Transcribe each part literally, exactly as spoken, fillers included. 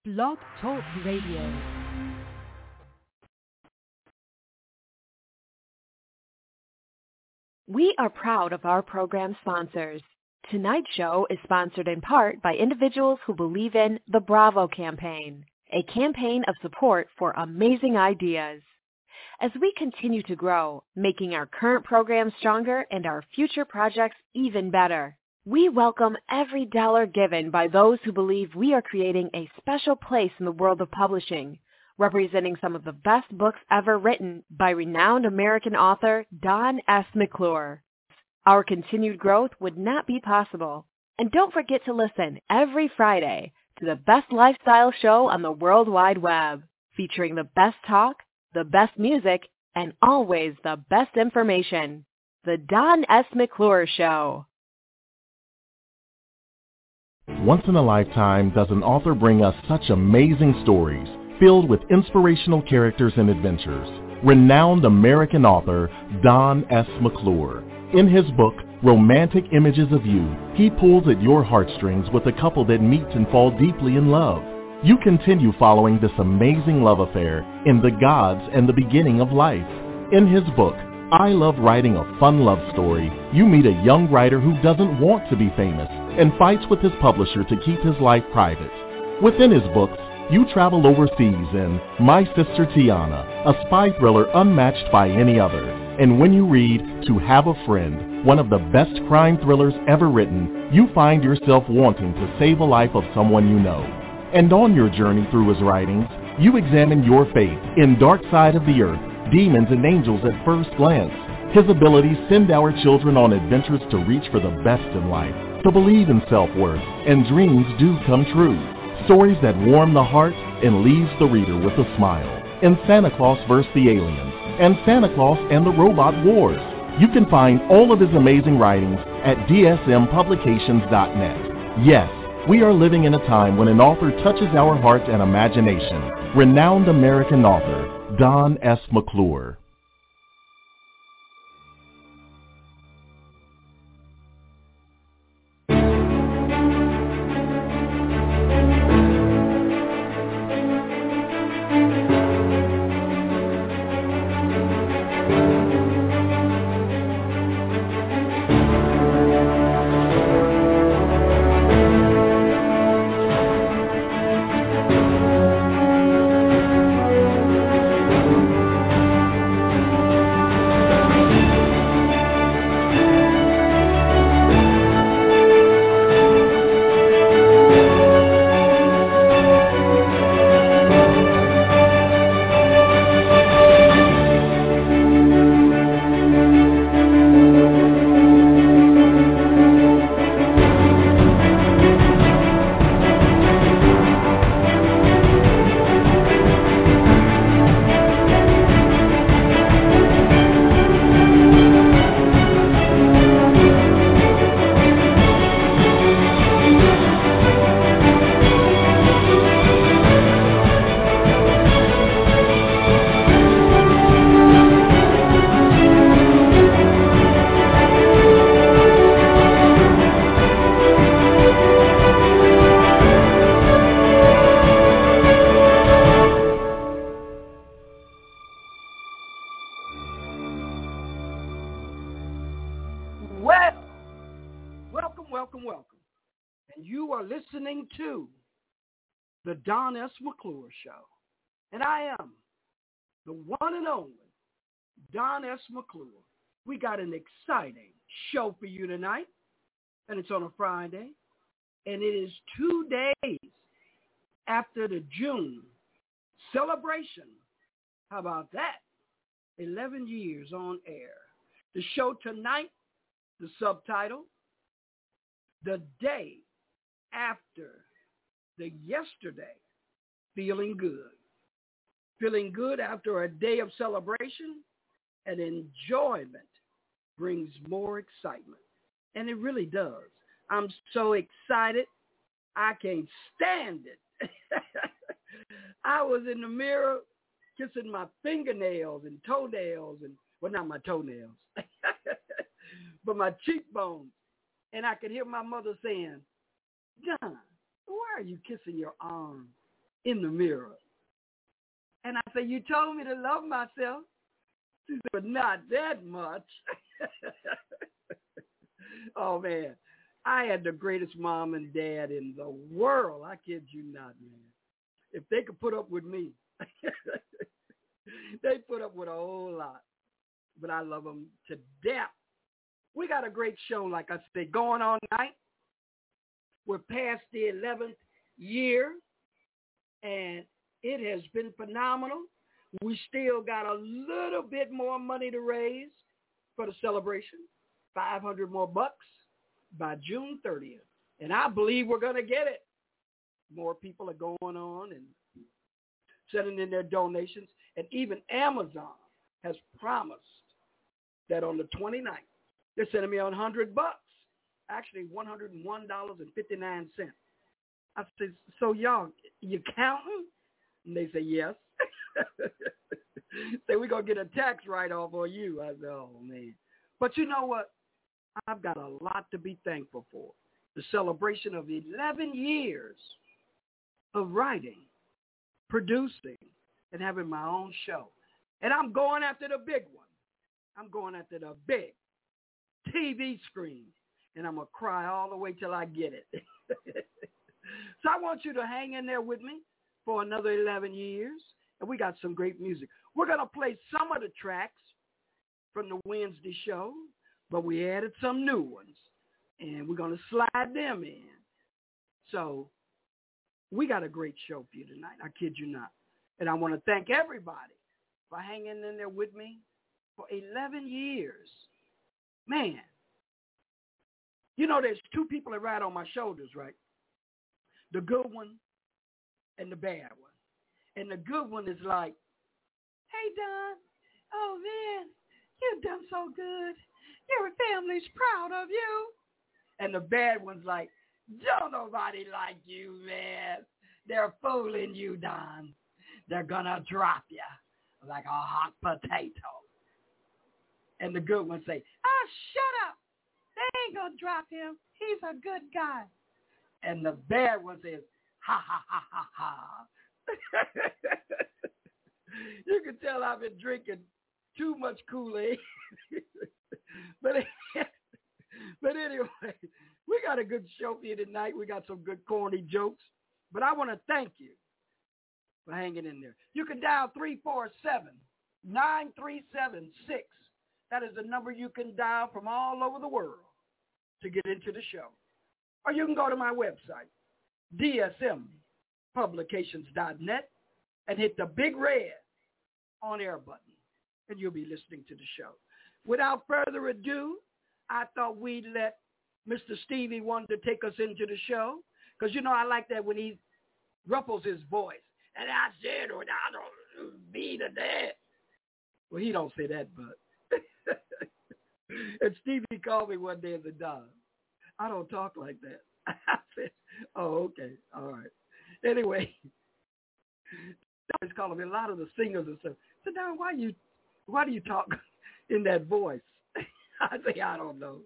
Blog Talk Radio. We are proud of our program sponsors. Tonight's show is sponsored in part by individuals who believe in the Bravo campaign, a campaign of support for amazing ideas. As we continue to grow, making our current programs stronger and our future projects even better, we welcome every dollar given by those who believe we are creating a special place in the world of publishing, representing some of the best books ever written by renowned American author Don S. McClure. Our continued growth would not be possible. And don't forget to listen every Friday to the best lifestyle show on the World Wide Web, featuring the best talk, the best music, and always the best information. The Don S. McClure Show. Once in a lifetime does an author bring us such amazing stories filled with inspirational characters and adventures. Renowned American author Don S. McClure. In his book, Romantic Images of You, he pulls at your heartstrings with a couple that meet and fall deeply in love. You continue following this amazing love affair in The Gods and the Beginning of Life. In his book, I Love Writing a Fun Love Story, you meet a young writer who doesn't want to be famous and fights with his publisher to keep his life private. Within his books, you travel overseas in My Sister Tiana, a spy thriller unmatched by any other. And when you read To Have a Friend, one of the best crime thrillers ever written, you find yourself wanting to save a life of someone you know. And on your journey through his writings, you examine your faith in Dark Side of the Earth, Demons and Angels at First Glance. His abilities send our children on adventures to reach for the best in life, to believe in self-worth, and dreams do come true. Stories that warm the heart and leaves the reader with a smile. In Santa Claus versus the Aliens and Santa Claus and the Robot Wars. You can find all of his amazing writings at D S M publications dot net. Yes, we are living in a time when an author touches our heart and imagination. Renowned American author Don S. McClure. To the Don S. McClure Show. And I am the one and only Don S. McClure. We got an exciting show for you tonight, and it's on a Friday, and it is two days after the June celebration. How about that? eleven years on air. The show tonight, the subtitle, The Day After the Yesterday, Feeling Good. Feeling good after a day of celebration and enjoyment brings more excitement. And it really does. I'm so excited, I can't stand it. I was in the mirror kissing my fingernails and toenails, and well, not my toenails, but my cheekbones. And I could hear my mother saying, John, why are you kissing your arm in the mirror. And I said, you told me to love myself. She said, but not that much. Oh, man. I had the greatest mom and dad in the world. I kid you not, man. If they could put up with me, they put up with a whole lot. But I love them to death. We got a great show, like I said, going on tonight. We're past the eleventh year, and it has been phenomenal. We still got a little bit more money to raise for the celebration, five hundred more bucks by June thirtieth. And I believe we're going to get it. More people are going on and sending in their donations. And even Amazon has promised that on the twenty-ninth, they're sending me one hundred bucks, actually one hundred one dollars and fifty-nine cents. I said, so y'all, you counting? And they say, yes. Say, we're going to get a tax write-off on you. I said, oh, man. But you know what? I've got a lot to be thankful for. The celebration of eleven years of writing, producing, and having my own show. And I'm going after the big one. I'm going after the big T V screen. And I'm going to cry all the way till I get it. So I want you to hang in there with me for another eleven years. And we got some great music. We're going to play some of the tracks from the Wednesday show, but we added some new ones. And we're going to slide them in. So we got a great show for you tonight. I kid you not. And I want to thank everybody for hanging in there with me for eleven years. Man, you know there's two people that ride on my shoulders, right? The good one and the bad one. And the good one is like, hey, Don, oh, man, you've done so good. Your family's proud of you. And the bad one's like, don't nobody like you, man. They're fooling you, Don. They're going to drop you like a hot potato. And the good ones say, oh, shut up. They ain't going to drop him. He's a good guy. And the bad one says, ha, ha, ha, ha, ha. You can tell I've been drinking too much Kool-Aid. but, but anyway, we got a good show for you tonight. We got some good corny jokes. But I want to thank you for hanging in there. You can dial three four seven, nine three seven, six. That is the number you can dial from all over the world to get into the show. Or you can go to my website, D S M publications dot net, and hit the big red on-air button, and you'll be listening to the show. Without further ado, I thought we'd let Mister Stevie Wonder take us into the show, because, you know, I like that when he ruffles his voice. And I said, oh, I don't be the dad. Well, he don't say that, but. And Stevie called me one day as a dog. I don't talk like that. I said, oh, okay, all right. Anyway, he's calling me a lot of the singers and stuff. So now, why you, why do you talk in that voice? I say, I don't know.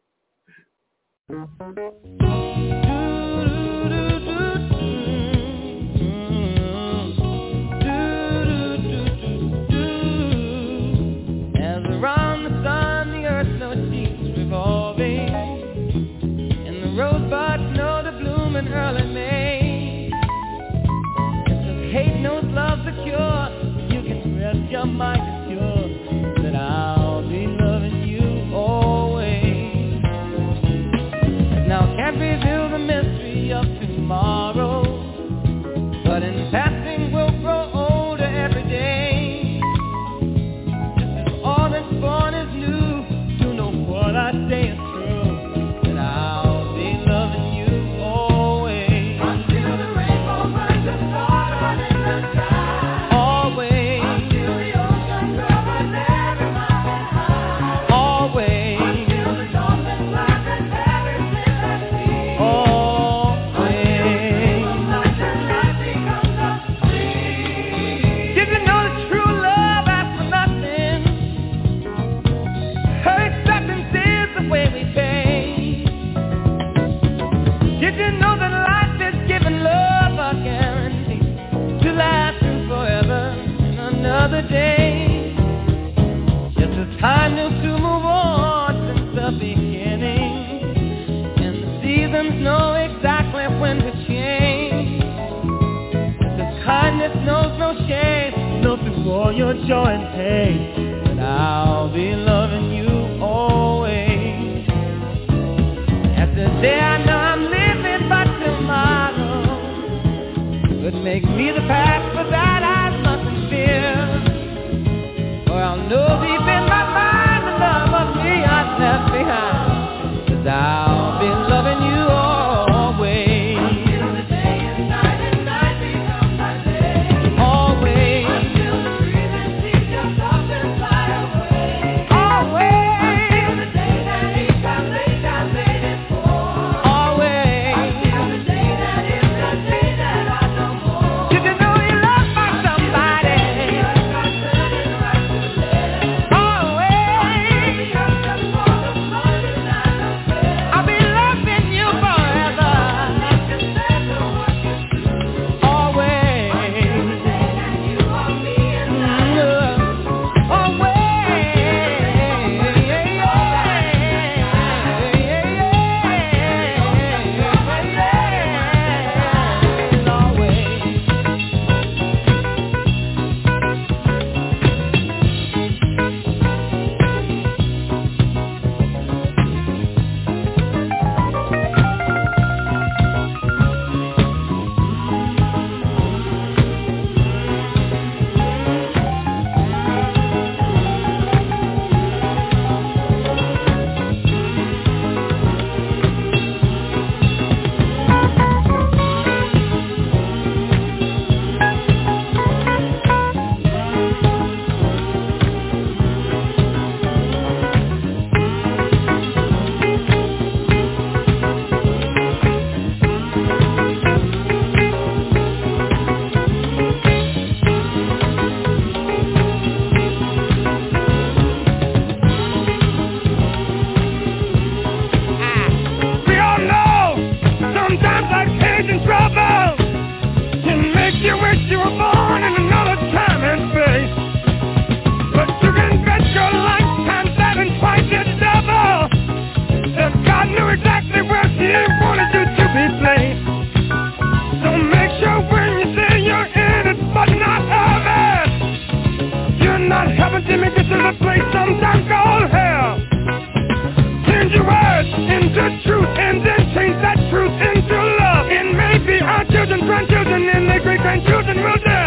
As around the sun, the earth knows she's revolving, and the rosebuds know to bloom in early May. If hate knows love's the cure, you can rest your mind assured that I'll be loving you always. Now can't reveal the mystery of tomorrow, but in passing we'll grow older every day. Just as all that's born is new, you know what I say is true, that I'll be loving you always. Until the rainbow burns the sun in the sky. Always. Until the ocean covers every mountain high. Always. Until the dolphin flies and everything I see. Always. Until the light becomes a dream. another day. Just as time knew to move on since the beginning, and the seasons know exactly when to change. Cause kindness knows no shame, knows through all your joy and pain, that I'll be loving you always. As the day I know I'm living by tomorrow could make me the past, but that I mustn't fear. For I'll know deep in my mind the love of me I've left behind, cause I'll be loving you always. Until the day is night and night becomes my day. Always. Until the breathing ceases your thoughts and fly away. Always. Until the day that each I made, I made it for. Always. Until the day that is the day that I know more. Did you know you love by somebody? I'll be loving you forever. Always. We all know sometimes like pain and trouble can make you wish you were born in another time and space. But you can bet your lifetime seven twice its double that God knew exactly where He wanted you to be placed. So make sure when you say you're in it but not of it, you're not helping Jimmy get to the place sometimes called hell. Change your words into truth and then change that truth into love. And maybe our children, grandchildren, and their great-grandchildren will do.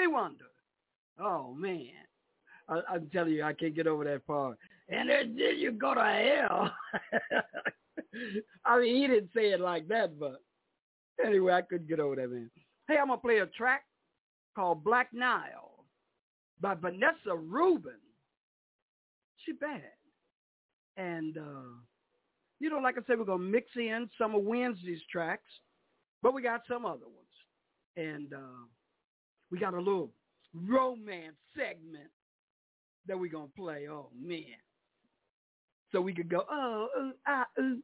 Stevie Wonder. Oh, man. I, I'm telling you, I can't get over that part. And then, then you go to hell. I mean, he didn't say it like that, but anyway, I couldn't get over that, man. Hey, I'm going to play a track called Black Nile by Vanessa Rubin. She bad. And, uh, you know, like I said, we're going to mix in some of Wednesday's tracks, but we got some other ones. And uh, we got a little romance segment that we're going to play. Oh, man. So we could go, oh, ooh, ah, ooh.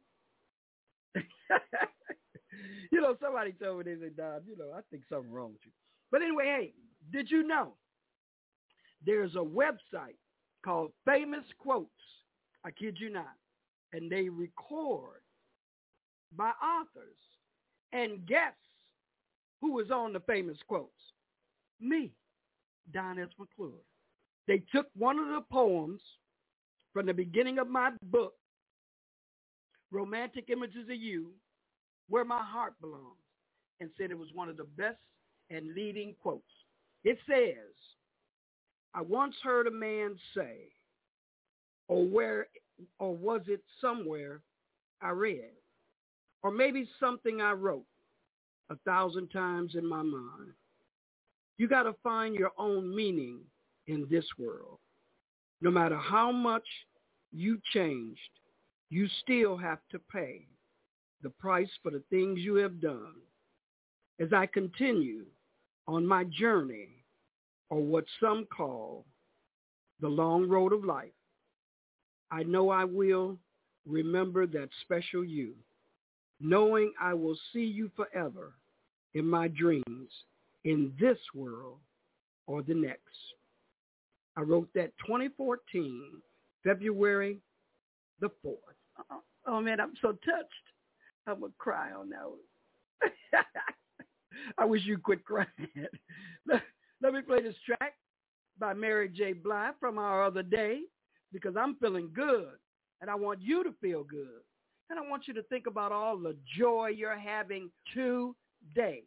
You know, somebody told me, they said, Don, you know, I think something wrong with you. But anyway, hey, did you know there's a website called Famous Quotes? I kid you not. And they record by authors. And guess who was on the Famous Quotes? Me, Don S. McClure. They took one of the poems from the beginning of my book, Romantic Images of You, Where My Heart Belongs, and said it was one of the best and leading quotes. It says, I once heard a man say, or where, or was it somewhere I read, or maybe something I wrote a thousand times in my mind. You got to find your own meaning in this world. No matter how much you changed, you still have to pay the price for the things you have done. As I continue on my journey, or what some call the long road of life, I know I will remember that special you, knowing I will see you forever in my dreams, in this world or the next. I wrote that twenty fourteen, February the fourth. Oh, oh man, I'm so touched. I'm going to cry on that one. I wish you quit crying. let, let me play this track by Mary J. Blige from our other day, because I'm feeling good, and I want you to feel good. And I want you to think about all the joy you're having today,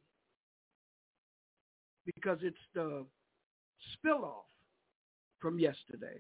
because it's the spill-off from yesterday.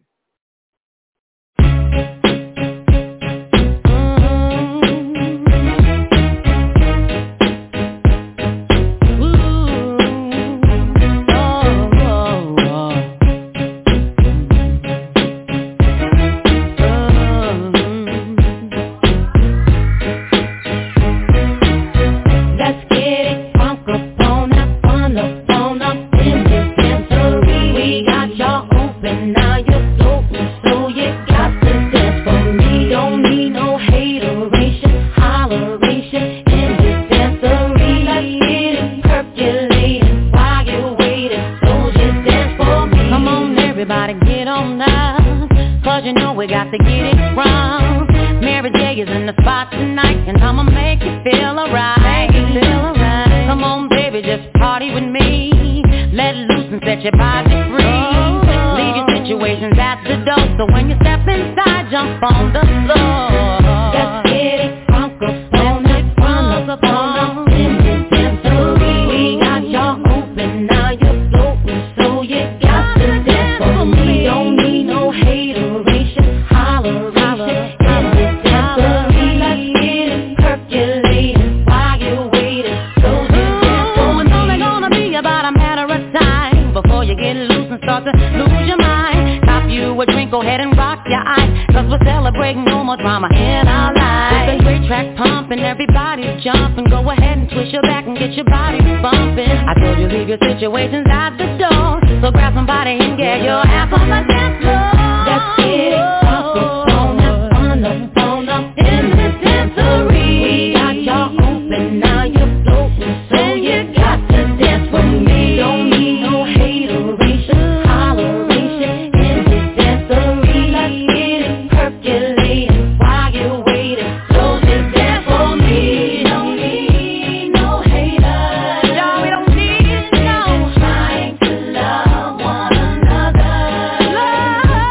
Love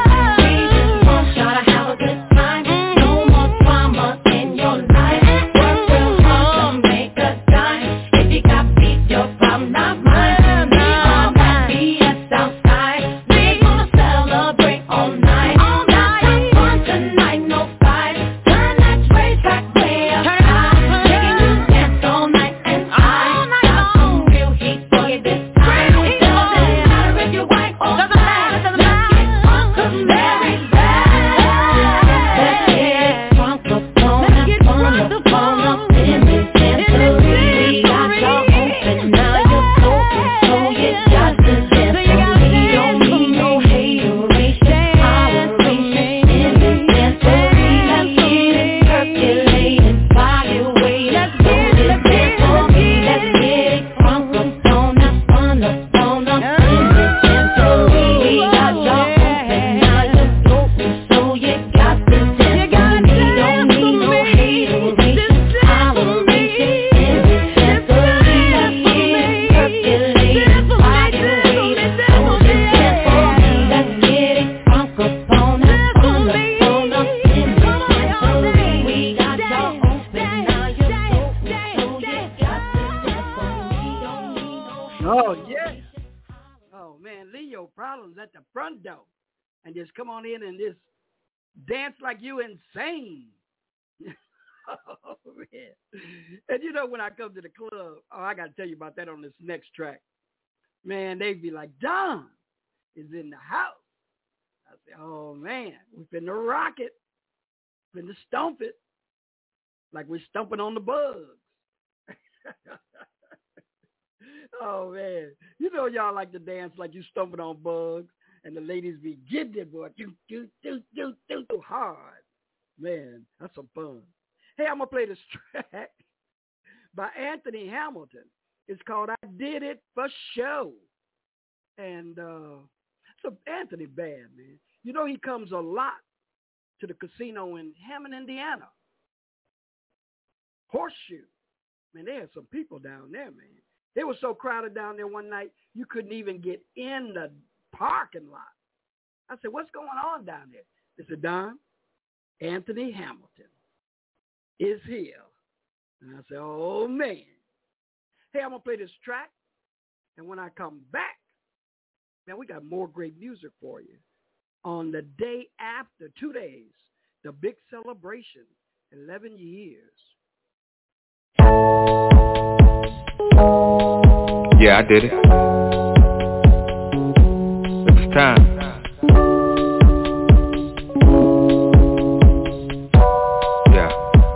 Oh, yeah. Oh, man, leave your problems at the front door and just come on in and just dance like you insane. Oh, man. And you know, when I come to the club, oh, I got to tell you about that on this next track. Man, they be like, Don is in the house. I say, oh, man, we finna rock it. Finna stomp it like we're stomping on the bugs. Oh, man. You know y'all like to dance like you stomping on bugs, and the ladies be getting it, boy. Do, do, do, do, do, do, hard. Man, that's some fun. Hey, I'm going to play this track by Anthony Hamilton. It's called I Did It for Show. And uh, it's a Anthony band, man. You know he comes a lot to the casino in Hammond, Indiana. Horseshoe. Man, they had some people down there, man. They were so crowded down there one night, you couldn't even get in the parking lot. I said, what's going on down there? They said, Don, Anthony Hamilton is here. And I said, oh, man. Hey, I'm going to play this track. And when I come back, man, we got more great music for you. On the day after, two days, the big celebration, eleven years. Yeah, I did it. It was time. Yeah.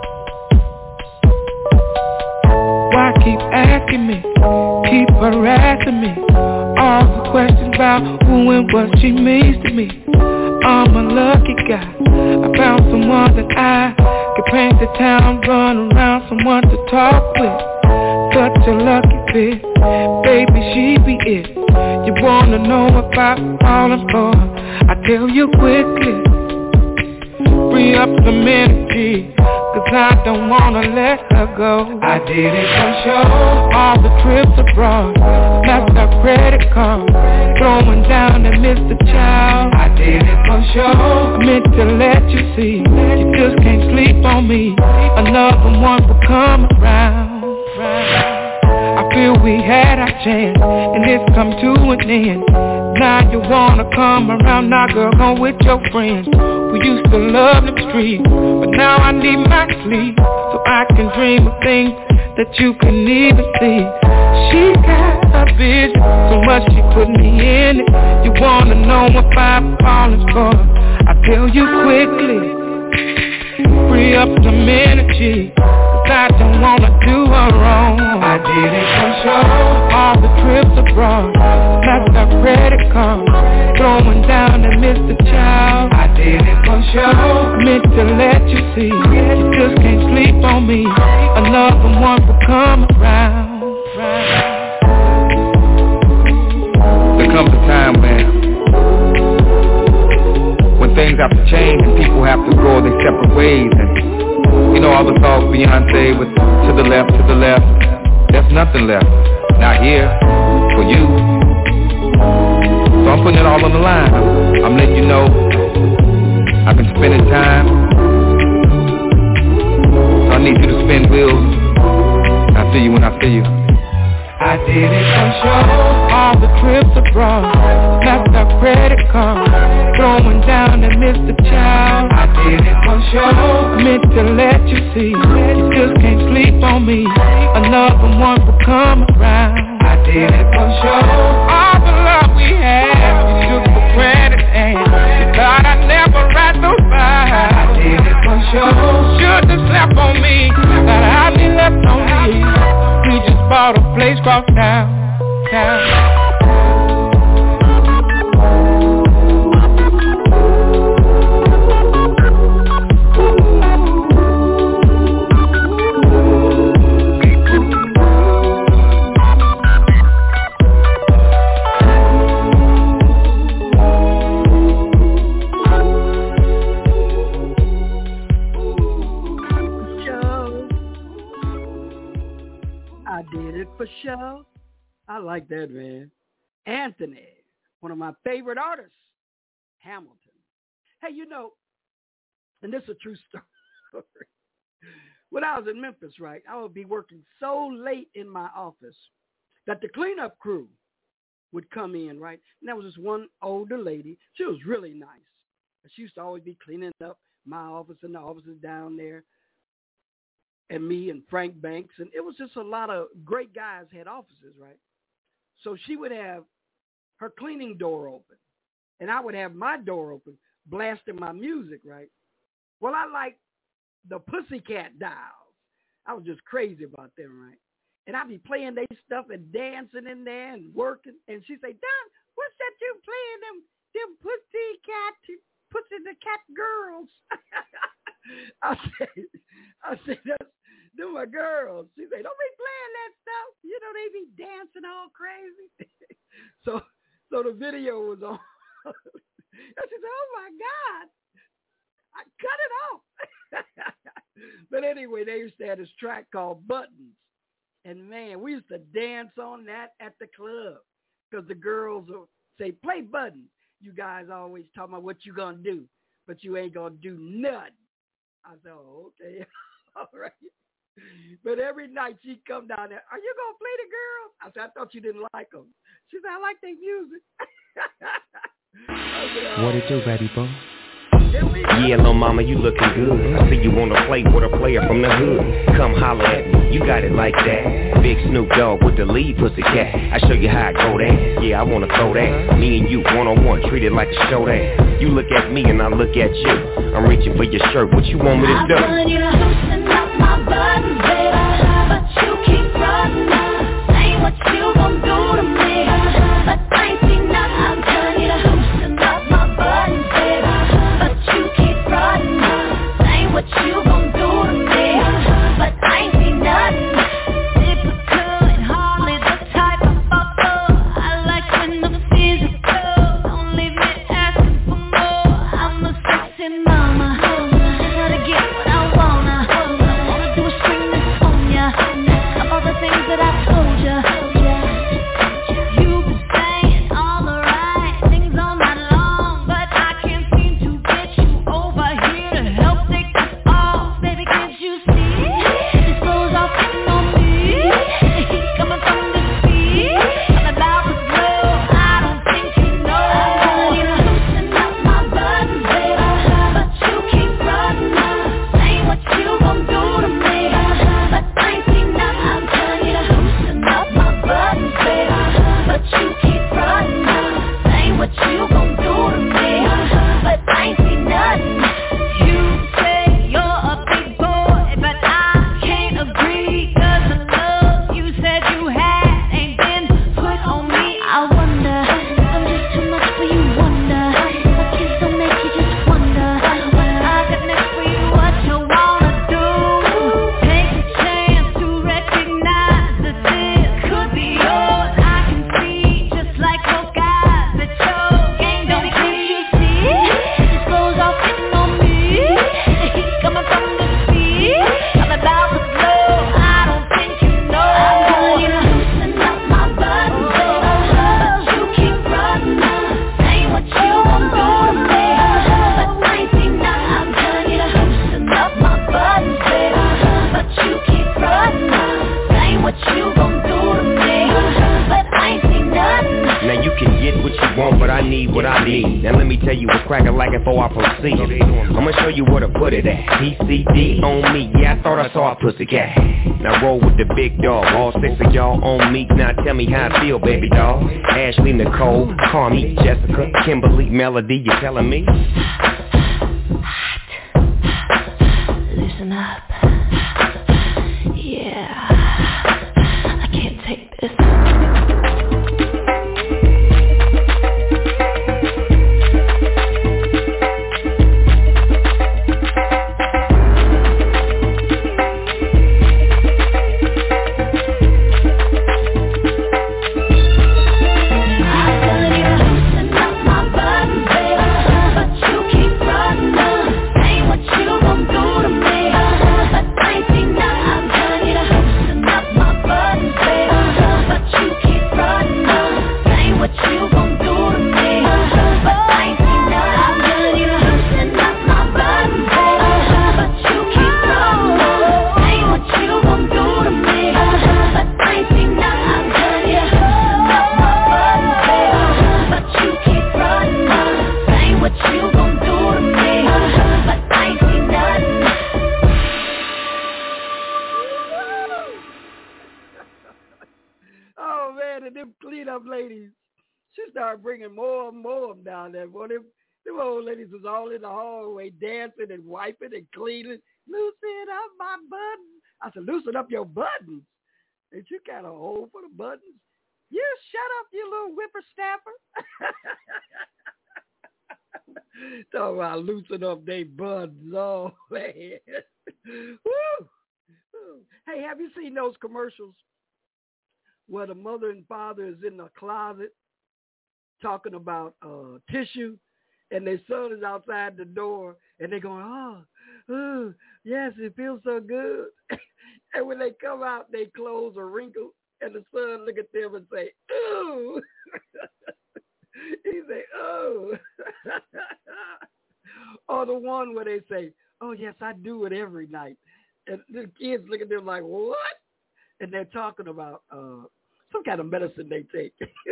Why keep asking me? Keep harassing me. All the questions about who and what she means to me. I'm a lucky guy. I found someone that I could paint the town, run around, someone to talk with. Such a lucky fit, baby, she be it. You wanna know if I'm falling for her? I tell you quickly, free up some energy, cause I don't wanna let her go. I did it for sure, all the trips abroad, that's her credit card, throwing down and miss the child. I did it for sure, I meant to let you see, you just can't sleep on me, another one will come around. I feel we had our chance, and it's come to an end. Now you wanna come around, now girl, go with your friends. We used to love them streets, but now I need my sleep, so I can dream of things that you couldn't even see. She got a vision, so much she put me in it. You wanna know if I'm falling for her? I tell you quickly, free up some energy, I don't wanna do her wrong. I did it for sure, all the trips abroad, that's her credit card, throwing down and miss the child. I did it for sure, I meant to let you see, you just can't sleep on me, another one will come around. There comes a time when when things have to change and people have to go their separate ways, and you know, all the talk Beyonce with to the left, to the left, there's nothing left, not here, for you. So I'm putting it all on the line. I'm, I'm letting you know I've been spending time, so I need you to spin wheels. I'll see you when I see you. I did it for sure, all the trips abroad, that's her credit card, throwing down and miss the child. I did it for sure, I meant to let you see, you just can't sleep on me, another one will come around. I did it for sure, all the love we had, you took for granted and you thought I'd never ride so far. I did it for sure, should've slept on me, thought I'd be left on me. We just bought a place cross town, town. For sure. I like that, man. Anthony, one of my favorite artists, Hamilton. Hey, you know, and this is a true story. When I was in Memphis, right, I would be working so late in my office. that the cleanup crew would come in, right? And there was this one older lady. She was really nice. She used to always be cleaning up my office and the offices down there, and me and Frank Banks. And it was just a lot of great guys had offices, right? So she would have her cleaning door open, and I would have my door open, blasting my music, right? Well, I liked the Pussycat Dolls. I was just crazy about them, right? And I'd be playing their stuff and dancing in there and working. And she'd say, Don, what's that you playing them, them Pussycat, Pussy the Cat girls? I said, I said, that's, they're my girls. She said, don't be playing that stuff. You know, they be dancing all crazy. so, so the video was on. I said, oh my God, I cut it off. But anyway, they used to have this track called Buttons. And man, we used to dance on that at the club because the girls would say, play Buttons. You guys always talking about what you gonna do, but you ain't gonna do nothing. I said, oh, okay, all right. But every night she'd come down there, are you gonna play the girls? I said, I thought you didn't like them. She said, I like their music. Said, oh, what it do, baby boy? Yeah, little mama, you looking good. I see you wanna play with a player from the hood. Come holler at me, you got it like that. Big Snoop Dogg with the lead Pussycat. I show you how I go there. Yeah, I wanna throw that. Me and you one on one, treat it like a show that. You look at me and I look at you. I'm reaching for your shirt. What you want me to do? I want you to loosen up my buttons, baby, but you keep running. Ain't what you gon' do to me, but I ain't seen nothing. I'm telling you to loosen up my buttons, baby, but you keep running. Ain't what you gon' do to me, but I ain't seen nothing. Typical and hardly the type of bubble I like when the physical. Don't leave me asking for more. I'm a sexy mama. Gotta get what I wanna. Wanna do a scream that's on ya. Of all the things that I told ya. You've been saying all the right things all night long, but I can't seem to get you over here to help take this off. Baby, can't you see? This flow's all sitting on me. The heat coming from the sea. I'm about to blow. I don't think you know. I'm telling you to loosen up my buttons, baby, but you keep running. Ain't what you gon' do to me, but I ain't seen nothing. I'm telling you to loosen up my buttons, baby, but you keep running. Ain't what you gon' do to me, but I ain't seen nothing. You say you're a big boy, but I can't agree, 'cause the love you said you had ain't been put on me. I wonder if I'm just too much for you, wonder. My kids don't make you just wonder what I got next for you, what you wanna do. Take a chance to recognize that this could be yours. I can see just like those guys that your game don't. Can't you see? This flow's all sitting on me. The heat coming from the sea. I'm about to blow. I don't think you know. I'm telling you to loosen up my buttons, baby, but you keep running. Ain't what you gon' do to me, but I ain't seen nothing. I'm telling you to loosen up my buttons, baby, but you keep running. Ain't what you gon' do to me, but I ain't seen nothing. Now you can get what you want, but I need what I need. Now let me tell you what's cracking like before I proceed. I'ma show you where to put it at. P C D on me, yeah, I thought I saw a Pussycat. Now roll with the big dog, all six of y'all on me. Now tell me how I feel, baby doll. Ashley, Nicole, Carmi, Jessica, Kimberly, Melody, you telling me? Listen up. Yeah, I can't take this. I'm telling you to loosen up my buttons, baby, but you keep running. Ain't what you gon' do to me, but Oh, man, and them cleanup ladies, she started bringing more and more of them down there. Boy, them, them old ladies was all in the hallway dancing and wiping and cleaning. Loosen up my buttons. I said, loosen up your buttons. Ain't you got a hole for the buttons? You shut up, you little whippersnapper. Talking about loosen up they buttons. Oh, man. Woo. Hey, have you seen those commercials where the mother and father is in the closet talking about uh, tissue, and their son is outside the door, and they're going, oh, oh, yes, it feels so good. And when they come out, their clothes are wrinkled, and the son look at them and say, ooh. He say, oh. Or the one where they say, oh, yes, I do it every night. And the kids look at them like, what? And they're talking about uh, some kind of medicine they take.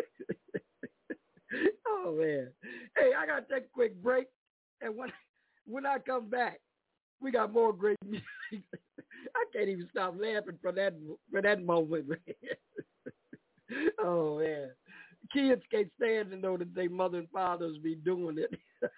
Oh, man. Hey, I got to take a quick break. And when, when I come back, we got more great music. I can't even stop laughing for that for that moment, man. Oh, man. Kids can't stand to know that their mother and fathers be doing it.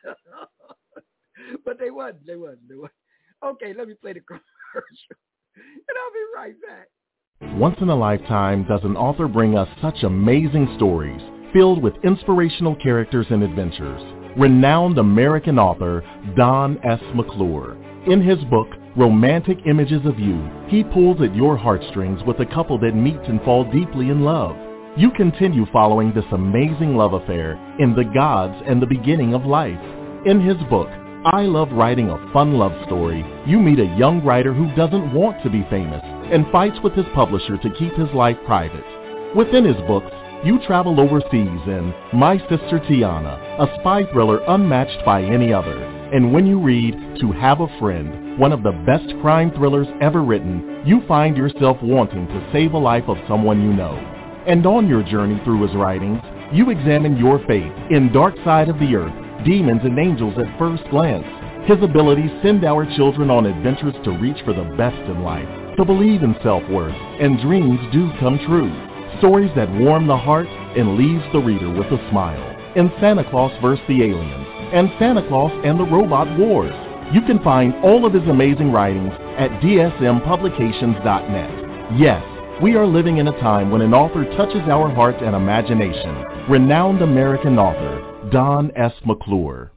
But they wasn't. They wasn't. They wasn't. Okay, let me play the commercial. And I'll be right back. Once in a lifetime does an author bring us such amazing stories filled with inspirational characters and adventures. Renowned American author Don S. McClure. In his book, Romantic Images of You, he pulls at your heartstrings with a couple that meet and fall deeply in love. You continue following this amazing love affair in The Gods and the Beginning of Life. In his book, I Love Writing a Fun Love Story, you meet a young writer who doesn't want to be famous and fights with his publisher to keep his life private. Within his books, you travel overseas in My Sister Tiana, a spy thriller unmatched by any other. And when you read To Have a Friend, one of the best crime thrillers ever written, you find yourself wanting to save a life of someone you know. And on your journey through his writings, you examine your faith in Dark Side of the Earth, Demons and Angels at First Glance. His abilities send our children on adventures to reach for the best in life, to believe in self-worth, and dreams do come true. Stories that warm the heart and leaves the reader with a smile. In Santa Claus versus the Aliens and Santa Claus and the Robot Wars. You can find all of his amazing writings at D S M publications dot net. Yes, we are living in a time when an author touches our heart and imagination. Renowned American author Don S. McClure.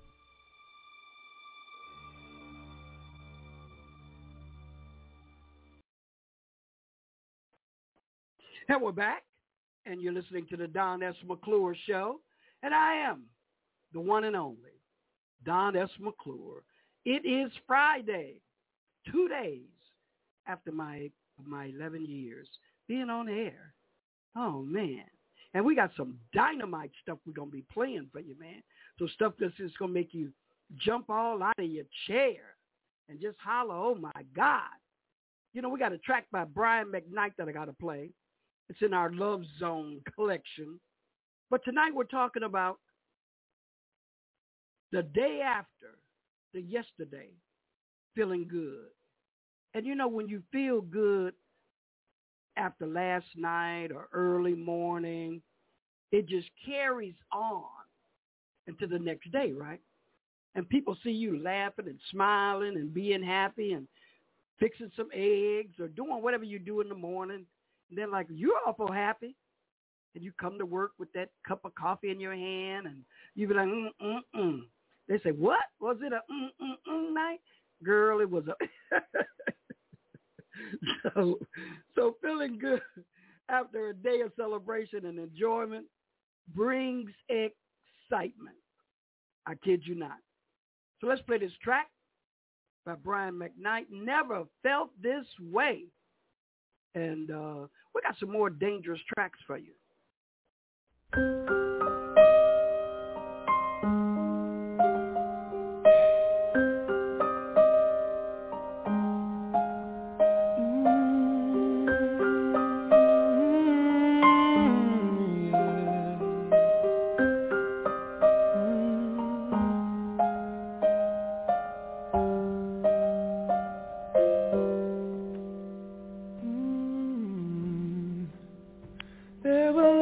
And we're back, and you're listening to the Don S. McClure Show, and I am the one and only Don S. McClure. It is Friday, two days after my my eleven years being on the air. Oh, man. And we got some dynamite stuff we're going to be playing for you, man. So stuff that's just going to make you jump all out of your chair and just holler, oh, my God. You know, we got a track by Brian McKnight that I got to play. It's in our Love Zone collection. But tonight we're talking about the day after the yesterday, feeling good. And, you know, when you feel good after last night or early morning, it just carries on into the next day, right? And people see you laughing and smiling and being happy and fixing some eggs or doing whatever you do in the morning. And they're like, you're awful happy. And you come to work with that cup of coffee in your hand and you be like, mm, mm, mm. They say, what? Was it a mm, mm, mm night? Girl, it was a... so, so feeling good after a day of celebration and enjoyment brings excitement. I kid you not. So let's play this track by Brian McKnight, Never Felt This Way. And uh, we got some more dangerous tracks for you. There will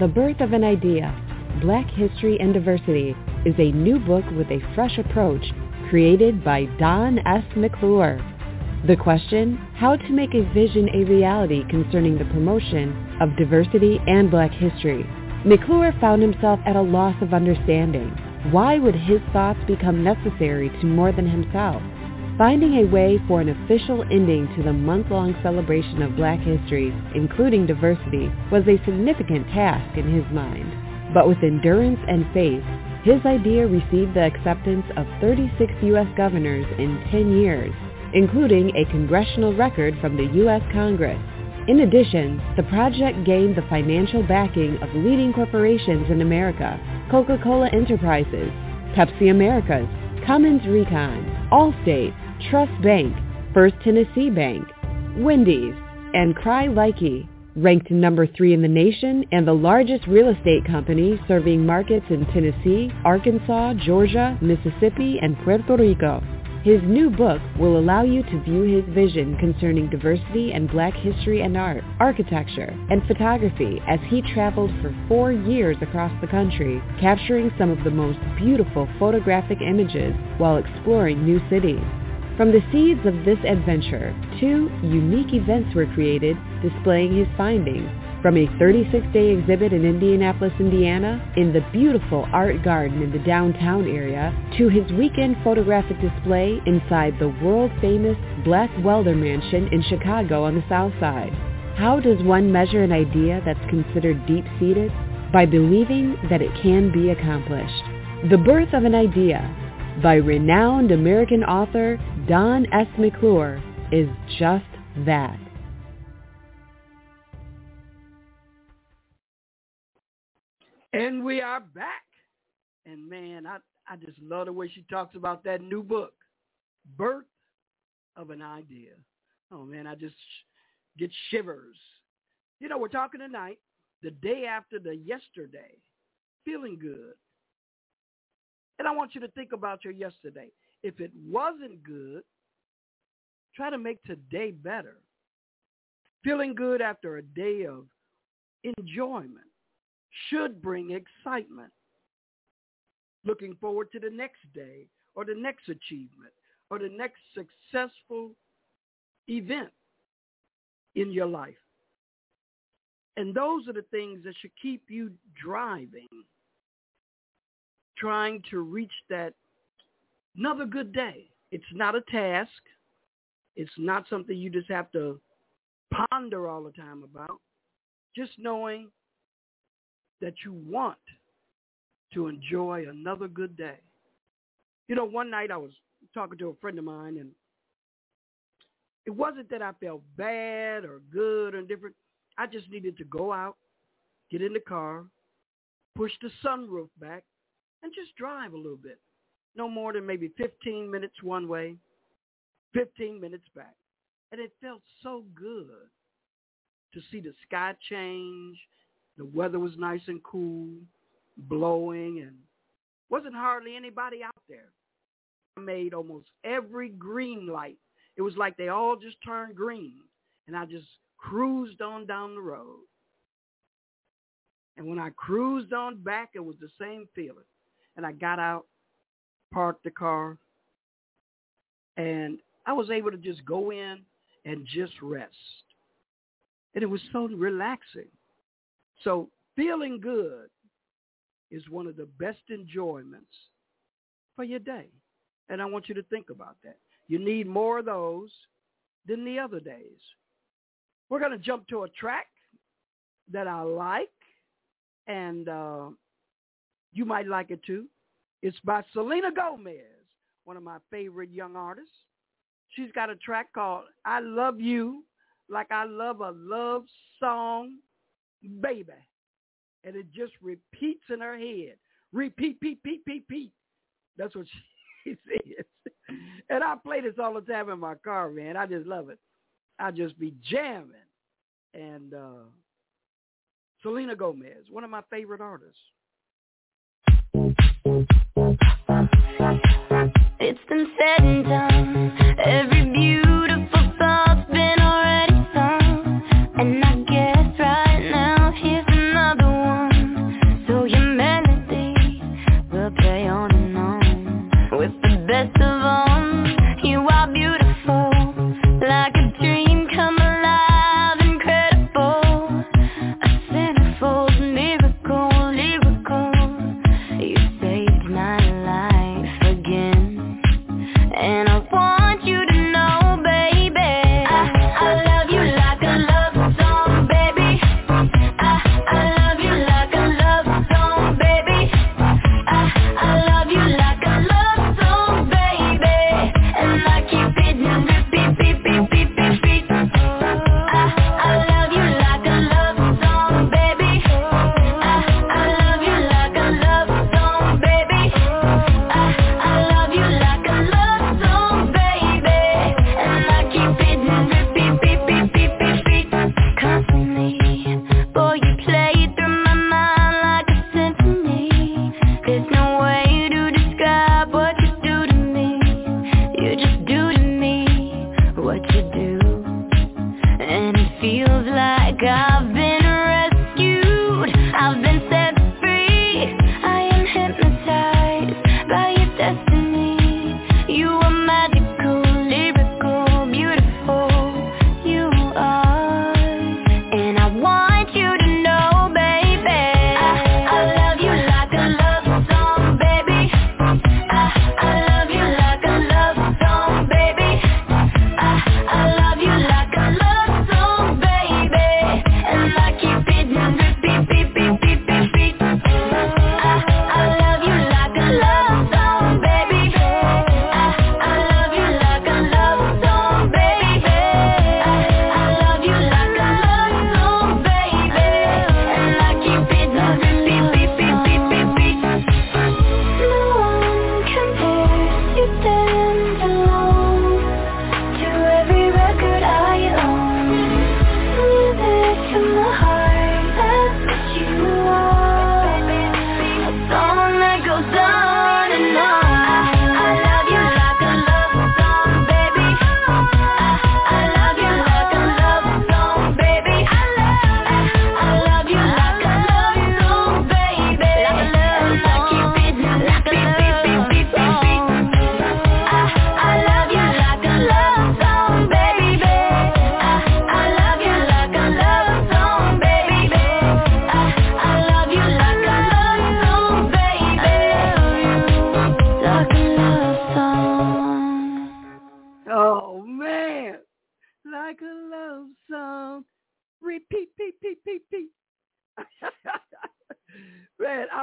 The Birth of an Idea, Black History and Diversity is a new book with a fresh approach created by Don S. McClure. The question, how to make a vision a reality concerning the promotion of diversity and Black history. McClure found himself at a loss of understanding. Why would his thoughts become necessary to more than himself? Finding a way for an official ending to the month-long celebration of Black history, including diversity, was a significant task in his mind. But with endurance and faith, his idea received the acceptance of thirty-six U S governors in ten years, including a congressional record from the U S Congress. In addition, the project gained the financial backing of leading corporations in America: Coca-Cola Enterprises, Pepsi Americas, Cummins Recon, Allstate, Trust Bank, First Tennessee Bank, Wendy's, and Cry-Likey. Ranked number three in the nation and the largest real estate company serving markets in Tennessee, Arkansas, Georgia, Mississippi, and Puerto Rico. His new book will allow you to view his vision concerning diversity and Black history and art, architecture, and photography as he traveled for four years across the country, capturing some of the most beautiful photographic images while exploring new cities. From the seeds of this adventure, two unique events were created displaying his findings, from a thirty-six day exhibit in Indianapolis, Indiana, in the beautiful Art Garden in the downtown area, to his weekend photographic display inside the world-famous Black Welder Mansion in Chicago on the South Side. How does one measure an idea that's considered deep-seated? By believing that it can be accomplished. The Birth of an Idea, by renowned American author Don S. McClure, is just that. And we are back. And man, I, I just love the way she talks about that new book, Birth of an Idea. Oh man, I just get shivers. You know, we're talking tonight, the day after the yesterday, feeling good. And I want you to think about your yesterday. If it wasn't good, try to make today better. Feeling good after a day of enjoyment should bring excitement. Looking forward to the next day or the next achievement or the next successful event in your life. And those are the things that should keep you driving, trying to reach that another good day. It's not a task. It's not something you just have to ponder all the time about. Just knowing that you want to enjoy another good day. You know, one night I was talking to a friend of mine, and it wasn't that I felt bad or good or different. I just needed to go out, get in the car, push the sunroof back, and just drive a little bit. No more than maybe fifteen minutes one way, fifteen minutes back. And it felt so good to see the sky change. The weather was nice and cool, blowing, and wasn't hardly anybody out there. I made almost every green light. It was like they all just turned green, and I just cruised on down the road. And when I cruised on back, it was the same feeling. And I got out, parked the car, and I was able to just go in and just rest. And it was so relaxing. So feeling good is one of the best enjoyments for your day. And I want you to think about that. You need more of those than the other days. We're going to jump to a track that I like, and uh, you might like it too. It's by Selena Gomez, one of my favorite young artists. She's got a track called I Love You Like I Love a Love Song, Baby. And it just repeats in her head. Repeat, repeat, repeat, repeat. That's what she says. And I play this all the time in my car, man. I just love it. I just be jamming. And uh, Selena Gomez, one of my favorite artists. It's been said and done. Every beautiful thought's been already sung. And I guess right now here's another one.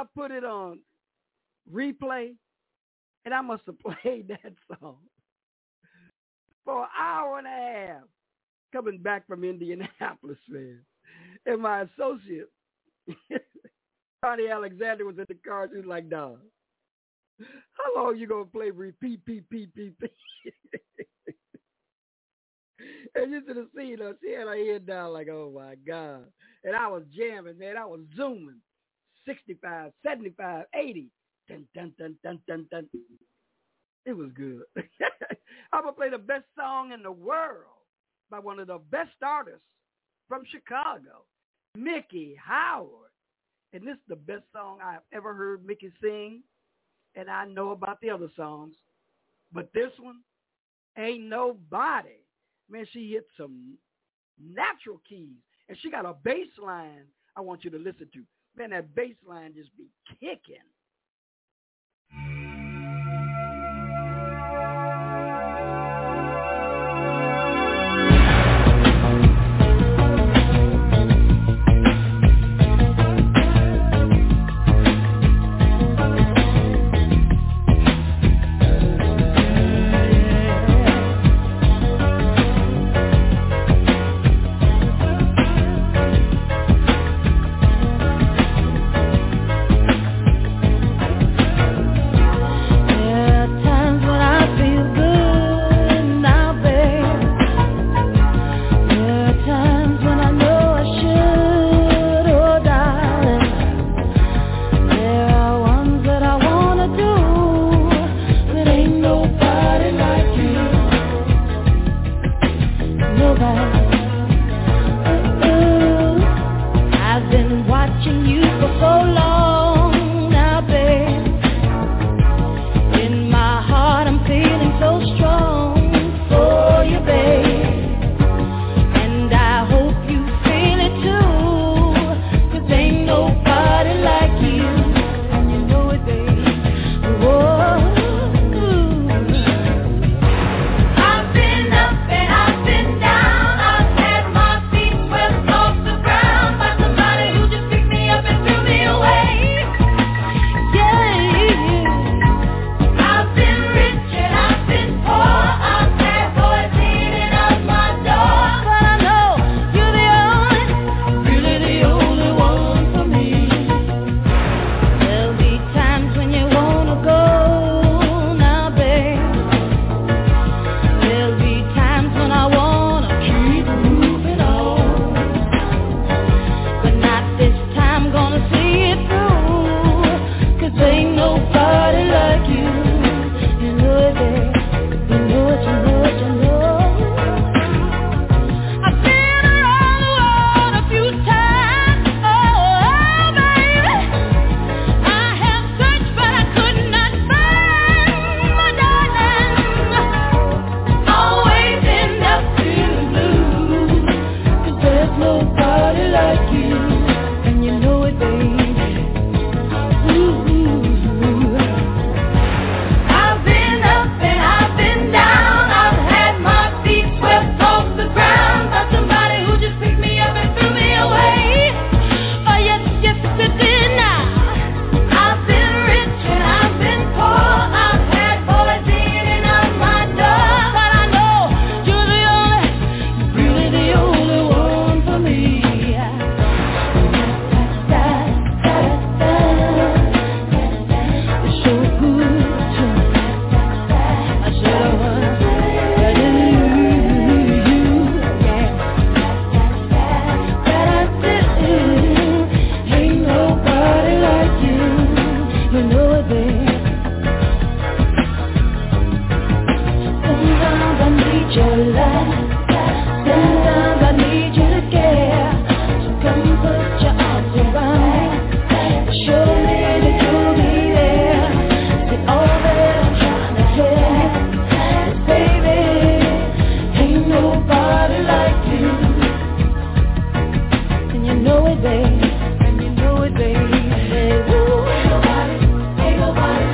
I put it on replay, and I must have played that song for an hour and a half coming back from Indianapolis, man. And my associate, Connie Alexander, was in the car. She was like, "Dog, how long you going to play repeat, repeat, repeat, repeat?" And you should have seen her. She had her head down like, oh, my God. And I was jamming, man. I was zooming. sixty-five, seventy-five, eighty. Dun, dun, dun, dun, dun, dun. It was good. I'm going to play the best song in the world by one of the best artists from Chicago, Mickey Howard. And this is the best song I've ever heard Mickey sing. And I know about the other songs. But this one, Ain't Nobody. Man, she hit some natural keys. And she got a bass line I want you to listen to. Man, that bass line just be kicking.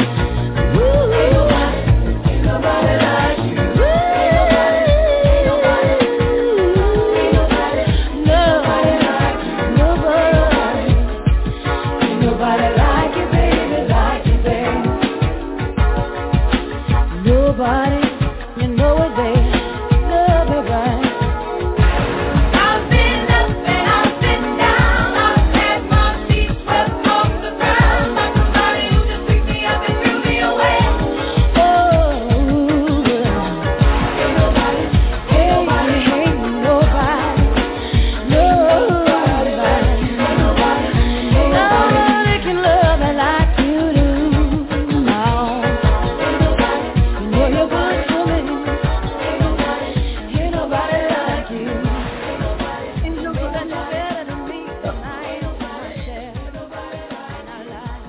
Nobody nobody, you know it, babe. Love me right. I've been up and I've been down. I've had my feet swept off the ground by somebody who just picked me up and threw me away. Oh, ain't nobody, ain't nobody, ain't nobody, nobody, ain't nobody, nobody can love me like you do. No, ain't nobody, you know you're good for me. Ain't nobody, ain't nobody like you. Ain't nobody better than me. I ain't nobody share. Ain't nobody like I like.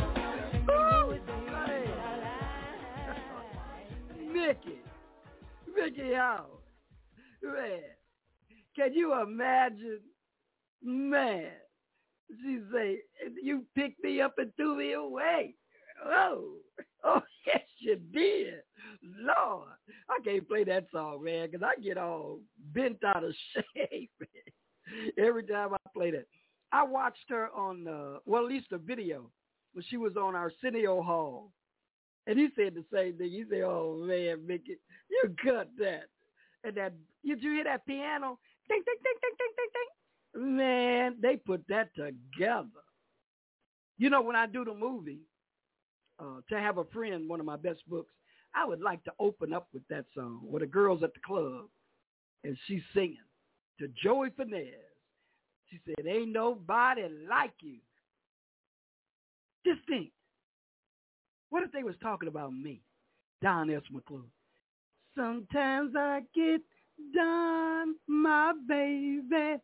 Mickey, Mickey Howard, man, can you imagine, man, she say, you picked me up and threw me away. Oh, oh, yes, you did. Lord, I can't play that song, man, because I get all bent out of shape every time I play that. I watched her on, uh, well, at least a video, when she was on Arsenio Hall. And he said the same thing. He said, oh, man, Mickey, you cut that. And that, did you hear that piano? Ding, ding, ding, ding, ding, ding, ding. Man, they put that together. You know, when I do the movie, uh, To Have a Friend, one of my best books, I would like to open up with that song, where the girl's at the club, and she's singing to Joey Finez. She said, ain't nobody like you. Just think, what if they was talking about me, Don S. McClure? Sometimes I get done, my baby.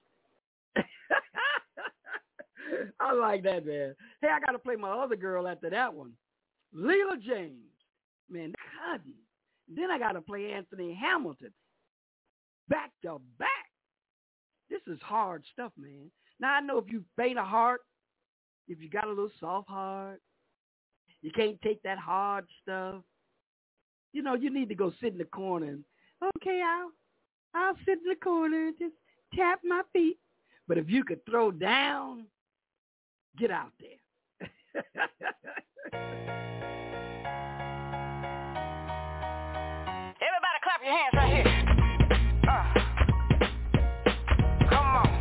I like that, man. Hey, I got to play my other girl after that one. Leela James. Man, cutting. Then I got to play Anthony Hamilton. Back to back. This is hard stuff, man. Now, I know if you faint a heart, if you got a little soft heart, you can't take that hard stuff. You know, you need to go sit in the corner and, okay, I'll, I'll sit in the corner and just tap my feet. But if you could throw down, get out there. Everybody clap your hands right here. Uh, come on.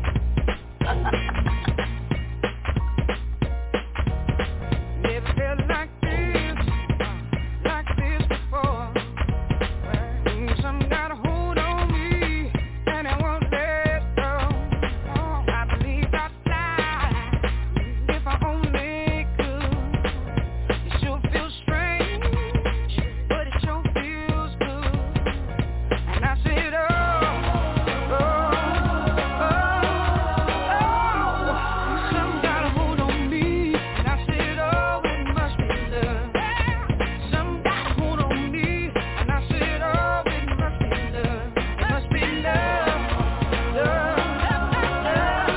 Never felt like this, like this before. Some got a hold on me, and it won't let go. I believe I'd fly if I only could. It sure feels strange, but it sure feels good. And I said, oh, oh, oh, oh. Some got a hold on me, and I said, oh, it must be love. Some got a hold on me, and I said, oh, it must be love. It must be love, love, love, love.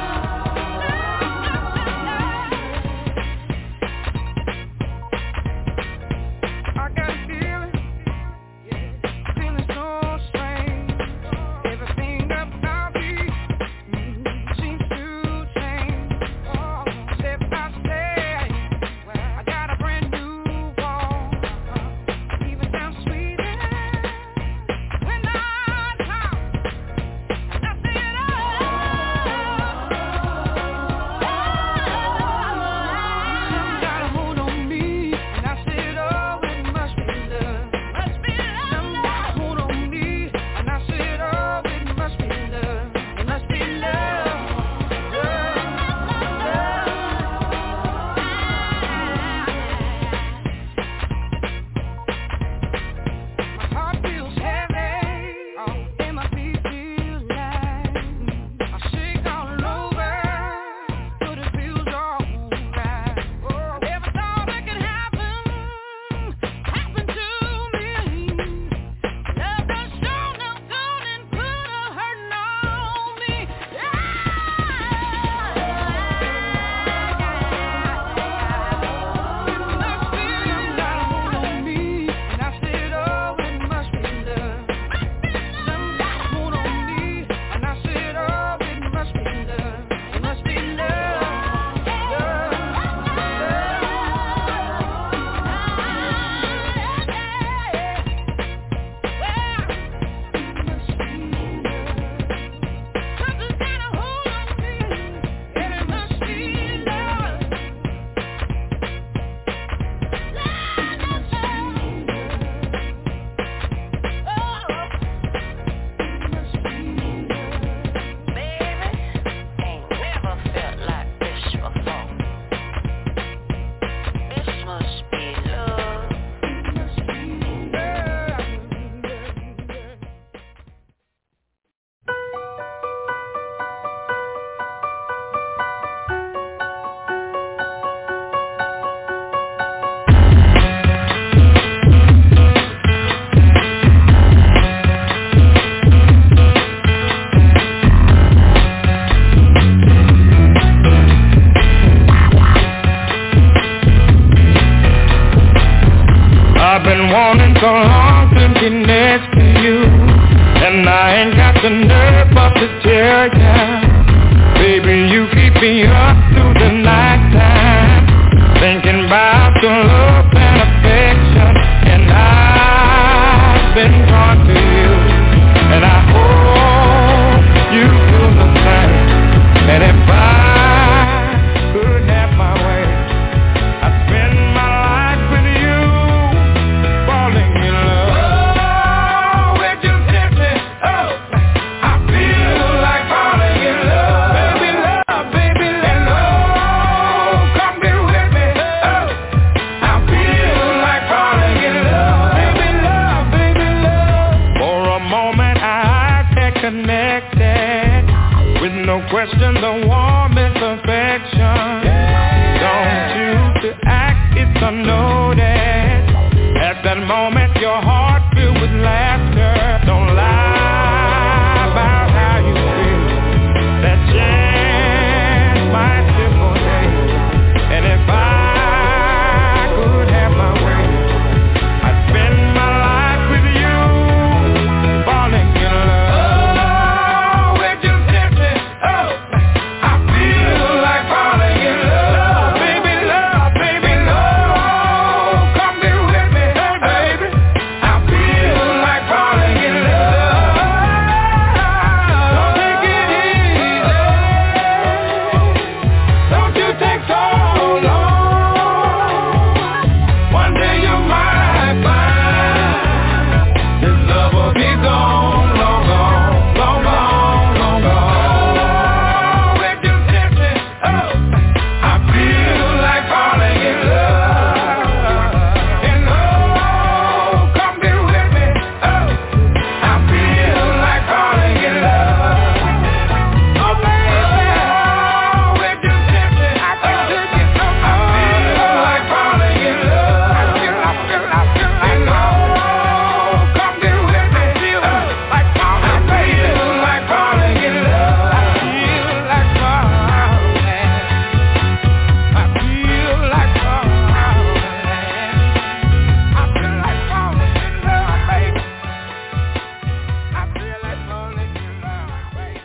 I got a feeling, feeling so strange. Everything about me seems to change. Step by step, I got a brand new walk. Even sounds sweeter when I talk. And I said, oh, some got a hold on me, and I said, oh, it must be love. been so long to be next to you, and I ain't got the nerve up to tell ya. Baby, you keep me up through the night time, thinking about your love and affection, and I've been drawn to you, and I hope you feel the same. And if I could have my way, I'd spend my life with you, falling in love. Oh, it just hit me. Oh, I feel like falling in love. Baby love, baby love. Come be with me. Oh, I feel like falling in love. Baby love, baby love. For a moment I get connected, with no question the warmest affection. Don't you to act, it's unnoticed. At that moment your heart filled with laughter. Don't lie about how you feel. That chance might slip away. And if I could have my way, I'd spend my life with you, falling in love. Oh, it just hit me. Oh, I feel like falling in love. Baby love, baby love. Come be with me, baby. I feel like falling in love. Don't take it easy. Don't you take so long. One day you might find this love will be gone, long gone, long gone, long gone. Oh, it just hit me. Oh, I feel like falling in love. And oh, come be with me. Oh, I feel like falling in love. Oh, baby, oh, it just hit me. I feel like falling in love. I feel, I feel, I feel like oh, come be with me. I feel like falling. I feel like falling in love. I feel like falling. I feel like falling. I feel like falling in love, baby. I feel like falling in love, baby.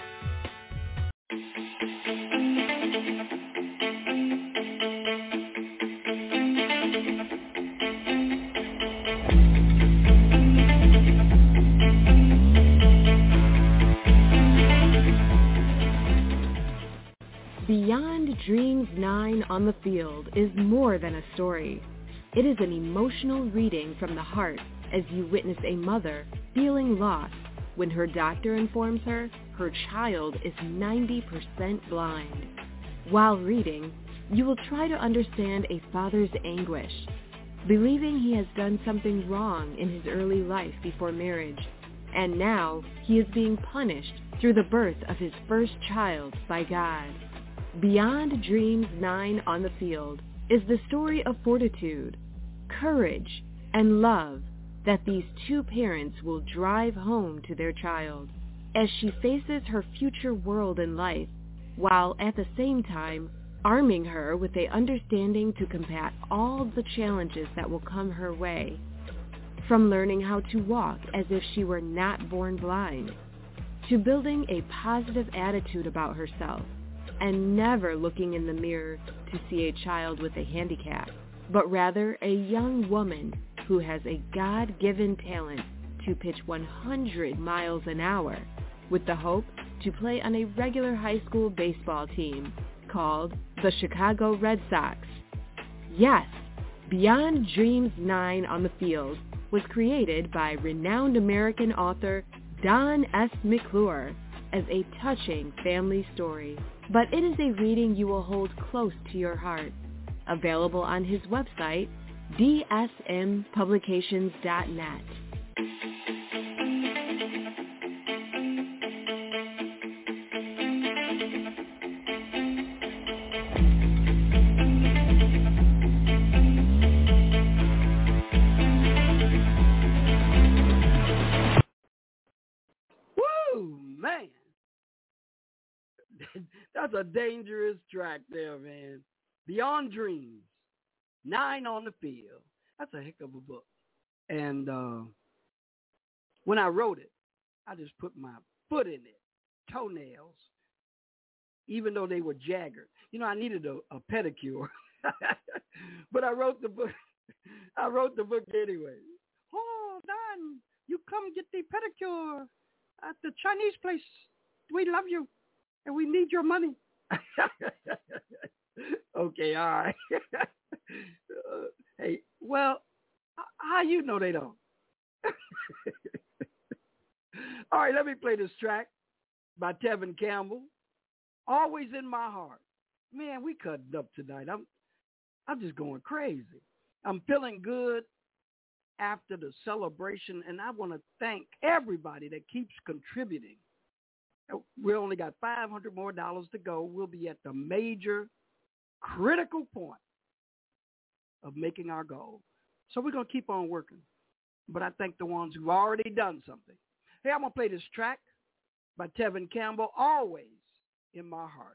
Beyond Dreams nine on the Field is more than a story. It is an emotional reading from the heart as you witness a mother feeling lost when her doctor informs her her child is ninety percent blind. While reading, you will try to understand a father's anguish, believing he has done something wrong in his early life before marriage, and now he is being punished through the birth of his first child by God. Beyond Dreams nine on the Field is the story of fortitude, courage, and love that these two parents will drive home to their child as she faces her future world and life, while at the same time arming her with a understanding to combat all the challenges that will come her way. From learning how to walk as if she were not born blind, to building a positive attitude about herself, and never looking in the mirror to see a child with a handicap, but rather a young woman who has a God-given talent to pitch one hundred miles an hour with the hope to play on a regular high school baseball team called the Chicago Red Sox. Yes, Beyond Dreams nine on the Field was created by renowned American author Don S. McClure as a touching family story, but it is a reading you will hold close to your heart. Available on his website, d s m publications dot net. Woo, man. That's a dangerous track there, man. Beyond Dreams, Nine on the Field. That's a heck of a book. And uh, when I wrote it, I just put my foot in it, toenails, even though they were jagged. You know, I needed a, a pedicure, but I wrote the book. I wrote the book anyway. Oh, Don, you come get the pedicure at the Chinese place. We love you, and we need your money. Okay, all right. uh, hey, well, how you know they don't? All right, let me play this track by Tevin Campbell. Always in My Heart. Man, we cutting up tonight. I'm, I'm just going crazy. I'm feeling good after the celebration, and I want to thank everybody that keeps contributing. We only got five hundred more dollars to go. We'll be at the major critical point of making our goal. So we're going to keep on working. But I thank the ones who've already done something. Hey, I'm going to play this track by Tevin Campbell, Always in My Heart.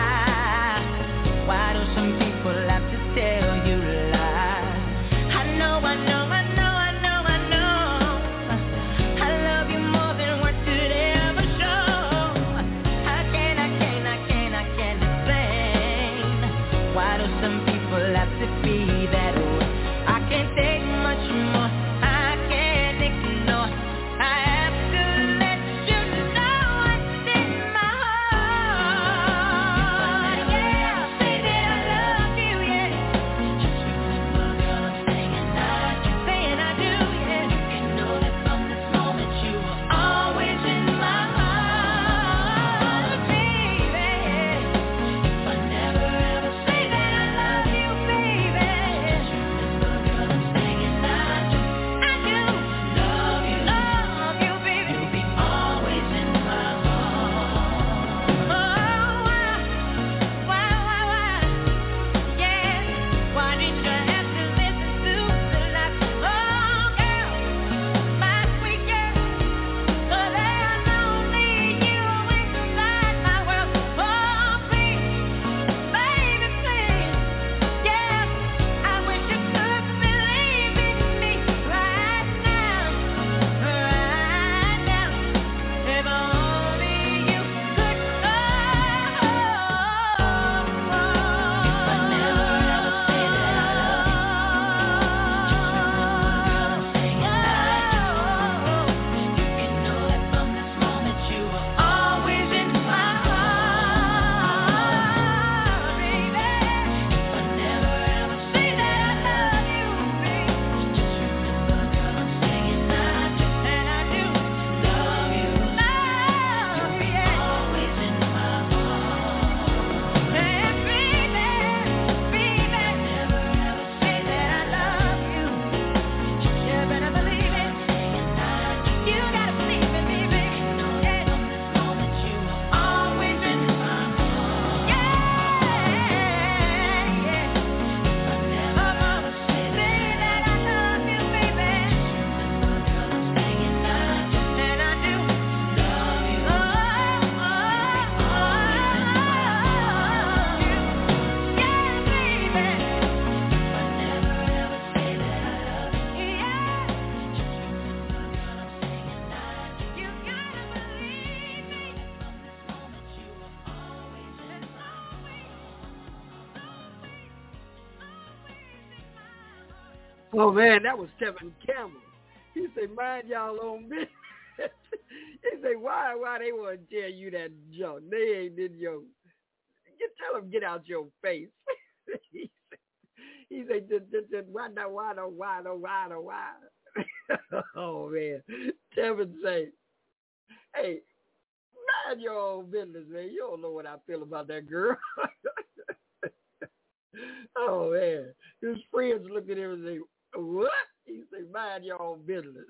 I know Oh, man, that was Tevin Campbell. He said, mind y'all own business. He said, why, why they want to tell you that junk? They ain't in your, you tell them get out your face. he said, he said, why, no, why, no, why, no, why, no, why? Oh, man. Tevin say, hey, mind your own business, man. You don't know what I feel about that girl. Oh, man. His friends look at him and say, what? He say, mind your own business.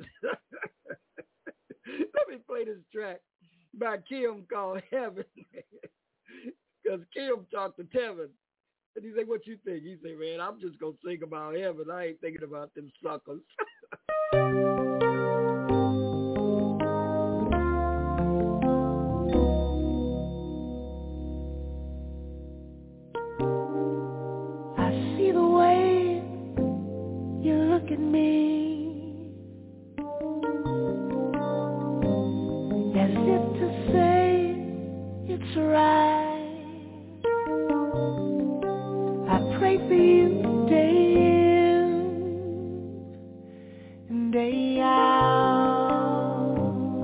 Let me play this track by Kim called Heaven. Because Kim talked to Tevin. And he said, what you think? He said, man, I'm just going to sing about heaven. I ain't thinking about them suckers. I see the way you look at me, as if to say it's right. I pray for you day in and day out.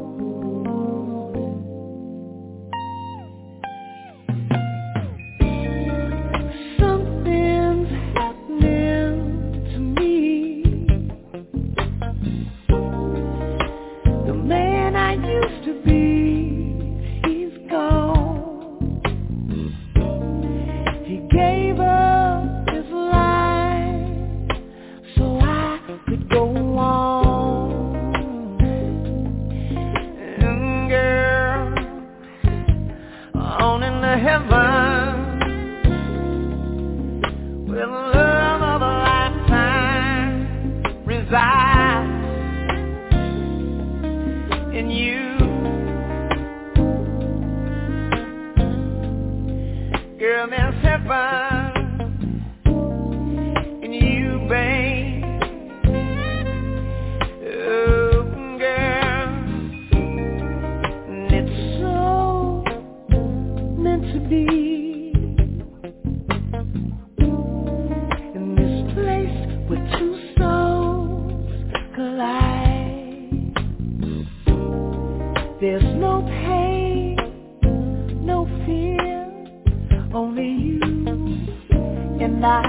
Something's happening to me. The man I used to be, he's gone. He gave up his life so I could go on. And girl, on into heaven, where the love of a lifetime resides in you. Girl, there's heaven in you, babe. Oh, girl, and it's so meant to be. In this place where two souls collide, there's no pain, no fear, only you and I.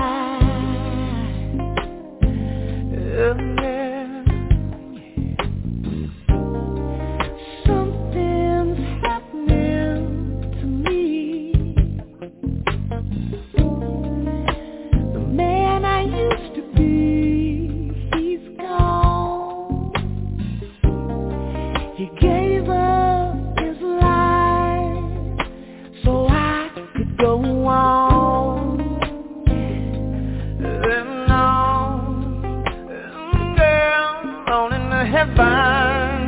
Oh, yeah. Something's happening to me. The man I used to be, he's gone. He gave up his life so I could go on and on, girl, on into heaven,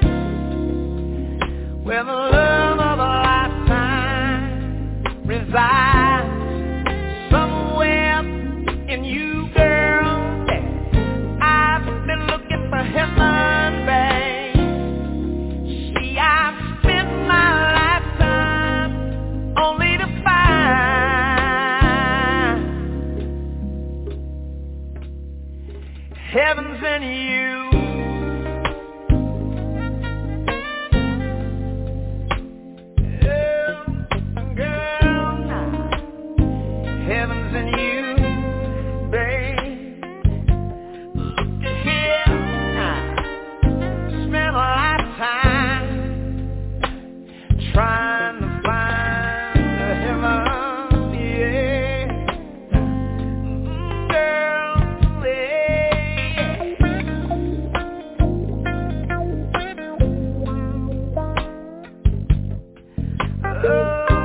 where the love of a lifetime resides somewhere in you, girl. I've been looking for heaven, babe. See, I've spent my lifetime only to find heaven's in you. Oh, girl, heaven's in you, babe. Look at here, spent a lifetime trying to find the heaven, yeah. Girl, yeah. Oh,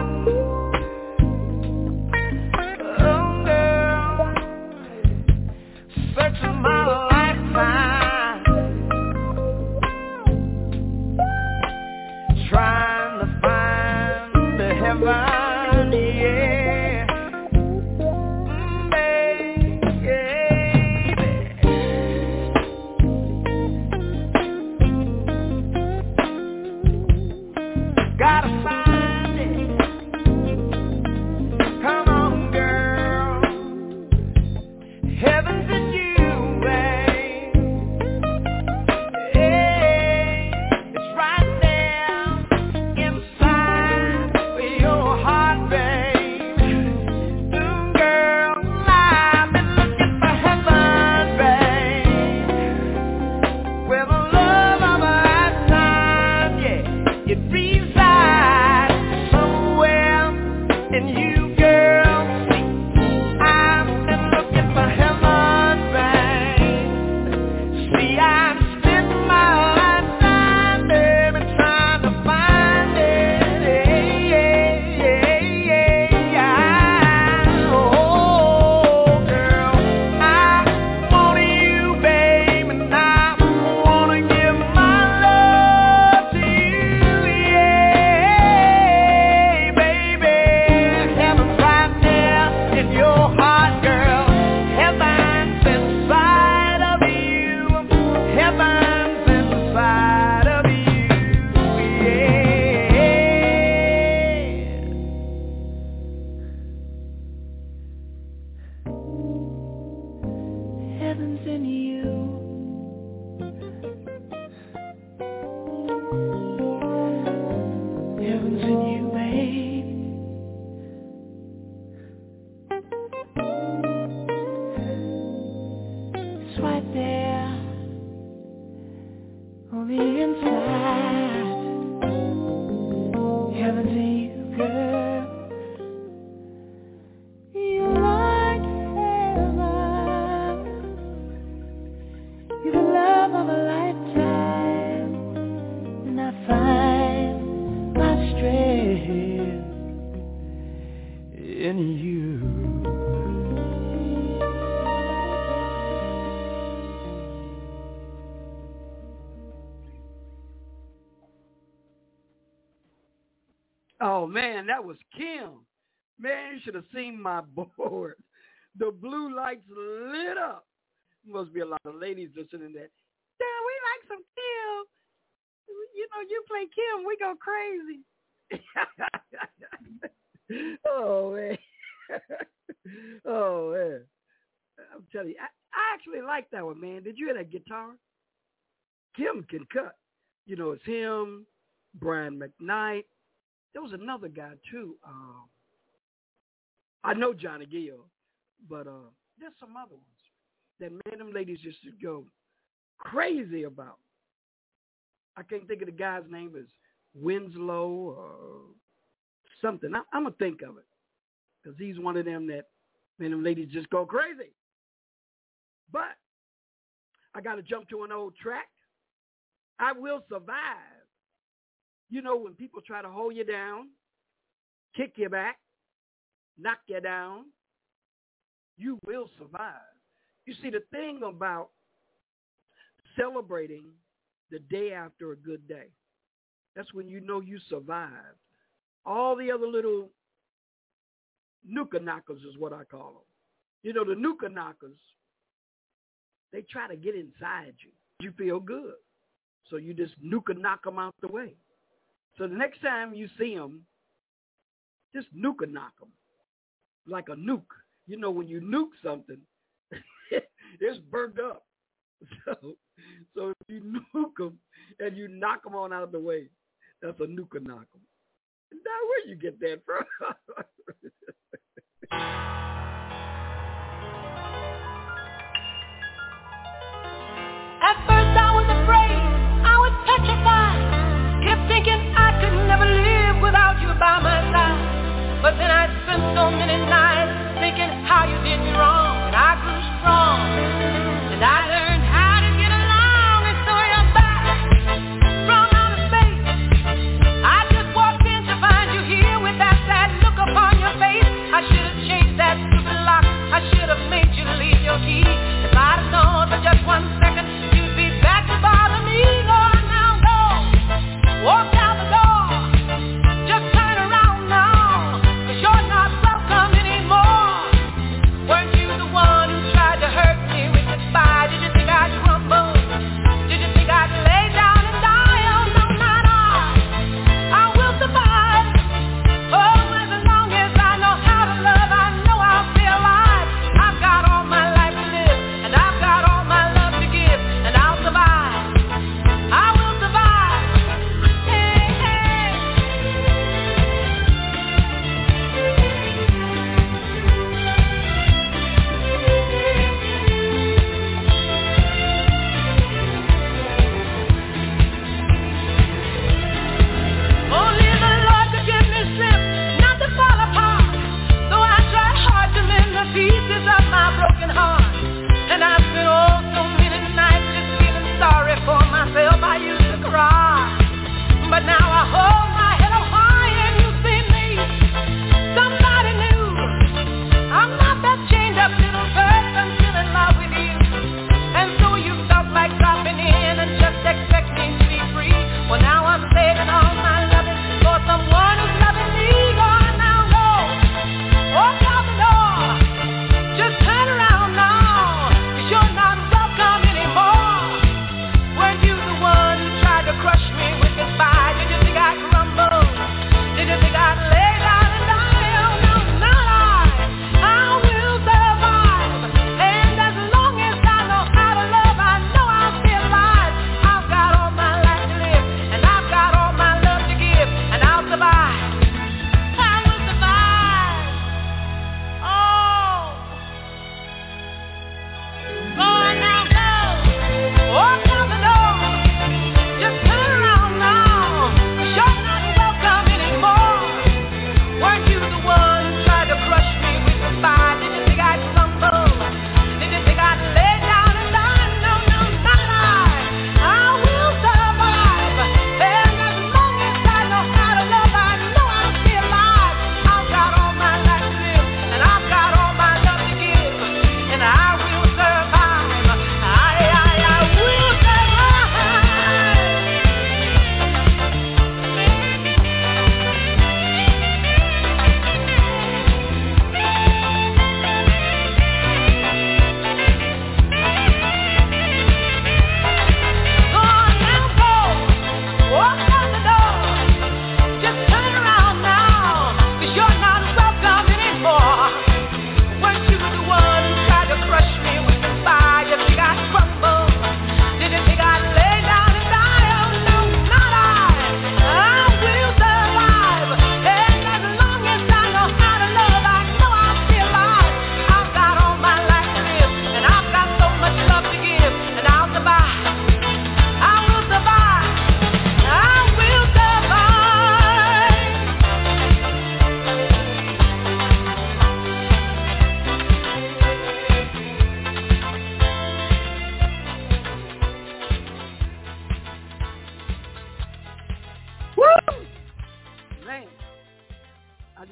oh, girl, searching my lifetime, trying to find the heaven, yeah. Mm, baby. Gotta find it. Come on, girl. Heaven's in you, baby. in you, girl. I've been looking for heaven, babe. See, I've spent my lifetime, baby, trying to find it. Oh, girl, I want you, babe, and I wanna give my love to you, yeah, baby. Heaven's right there in your heart, girl. Heaven's inside of you. Heaven's inside of you, yeah. Heaven's in you. Heaven's in you, babe. It's right there on the inside. Heaven's in you, girl. You're like heaven. You're the love of a lifetime, and I find my strength in you. Oh, man, that was Kim. Man, you should have seen my board. The blue lights lit up. Must be a lot of ladies listening to that. Damn, we like some Kim. You know, you play Kim, we go crazy. Oh, man. Oh, man. I'm telling you, I, I actually like that one, man. Did you hear that guitar? Kim can cut. You know, it's him, Brian McKnight. There was another guy, too. Um, I know Johnny Gill, but uh, there's some other ones that, man, them ladies used to go crazy about. I can't think of the guy's name. Is Winslow or something. I, I'm going to think of it because he's one of them that, man, them ladies just go crazy. But I got to jump to an old track. I Will Survive. You know, when people try to hold you down, kick you back, knock you down, you will survive. You see, the thing about celebrating the day after a good day, that's when you know you survived. All the other little nuka knockers is what I call them. You know, the nuka knockers, they try to get inside you. You feel good. So you just nuka knock them out the way. So the next time you see them, just nuka knock them like a nuke. You know, when you nuke something, it's burnt up. So, so if you nuke them and you knock them on out of the way, that's a nuka knock them. Now, where you get that from? At first I was afraid, I was petrified, kept thinking I could never live without you by my side. But then I spent so many nights thinking how you did me wrong, and I grew strong, and I learned how to get along, and so you're back from outer space. I just walked in to find you here with that sad look upon your face. I should have changed that stupid lock, I should have made you leave your key. If I'd have known for just one second you'd be back to bother me. Lord, now go, walk out the door, just turn around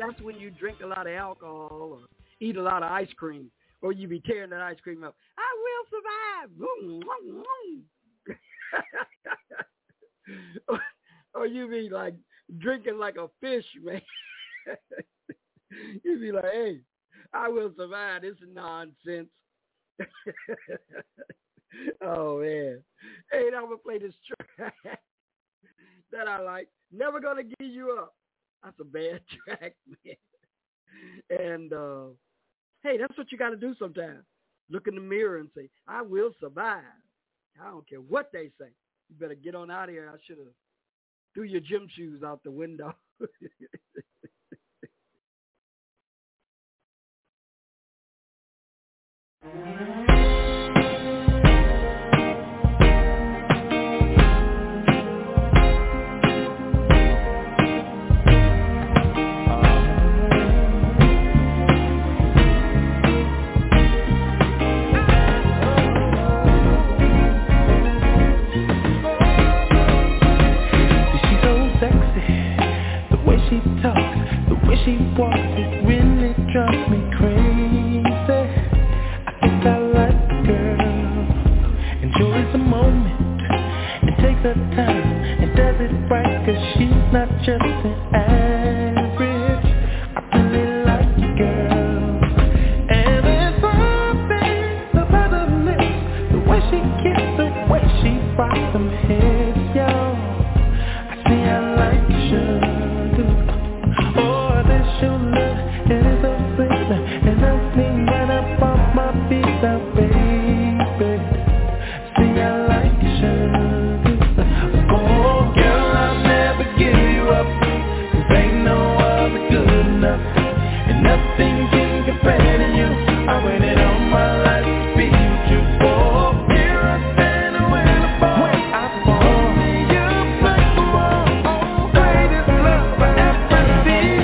that's when you drink a lot of alcohol or eat a lot of ice cream, or you be tearing that ice cream up. I will survive. or, or you be like drinking like a fish, man. You be like, hey, I will survive. This is nonsense. Oh, man. Hey, now I'm going to play this track that I like. Never Gonna Give You Up. That's a bad track, man. And, uh, hey, that's what you got to do sometimes. Look in the mirror and say, I will survive. I don't care what they say. You better get on out of here. I should have threw your gym shoes out the window. She walks, it really drives me crazy. I think I like the girl, enjoys the moment, and takes her time, and does it right, cause she's not just an average. I really like the girl, and there's something about her lips, the way she kisses, the way she rocks them hips, yo. I see I like sugar. Your love, it is so sweet, and that's me when I pop my feet up, baby. See, I like sugar. Oh, girl, I'll never give you up, 'cause ain't no other good enough, and nothing can compare to you. I waited all my life to be with you. Oh, here I stand when I fall, when I fall. You're like the wall, greatest love I ever seen.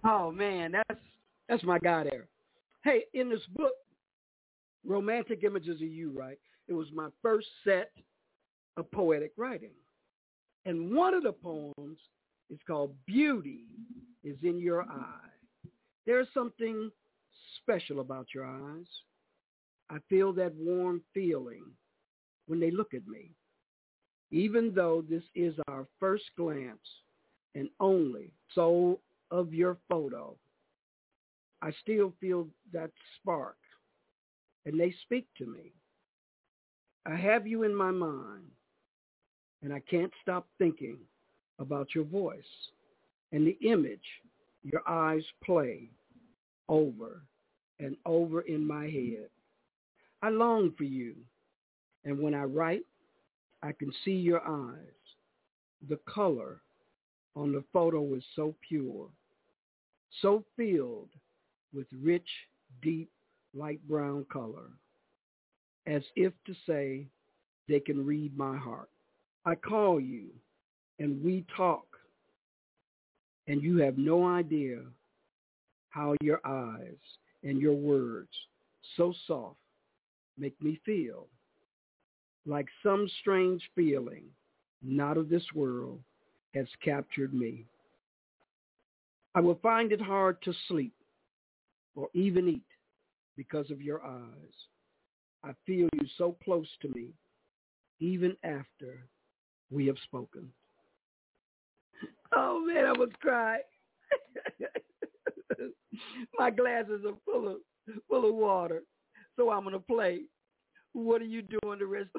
Oh, man, that's that's my guy there. Hey, in this book, Romantic Images of You, right, it was my first set of poetic writing. And one of the poems is called Beauty is in Your Eye. There's something special about your eyes. I feel that warm feeling when they look at me. Even though this is our first glance and only so of your photo, I still feel that spark, and they speak to me. I have you in my mind, and I can't stop thinking about your voice and the image your eyes play over and over in my head. I long for you, and when I write, I can see your eyes. The color on the photo is so pure, so filled with rich, deep, light brown color, as if to say they can read my heart. I call you, and we talk, and you have no idea how your eyes and your words, so soft, make me feel like some strange feeling, not of this world, has captured me. I will find it hard to sleep or even eat because of your eyes. I feel you so close to me, even after we have spoken. Oh, man, I was crying. My glasses are full of, full of water, so I'm going to play. What are you doing the rest?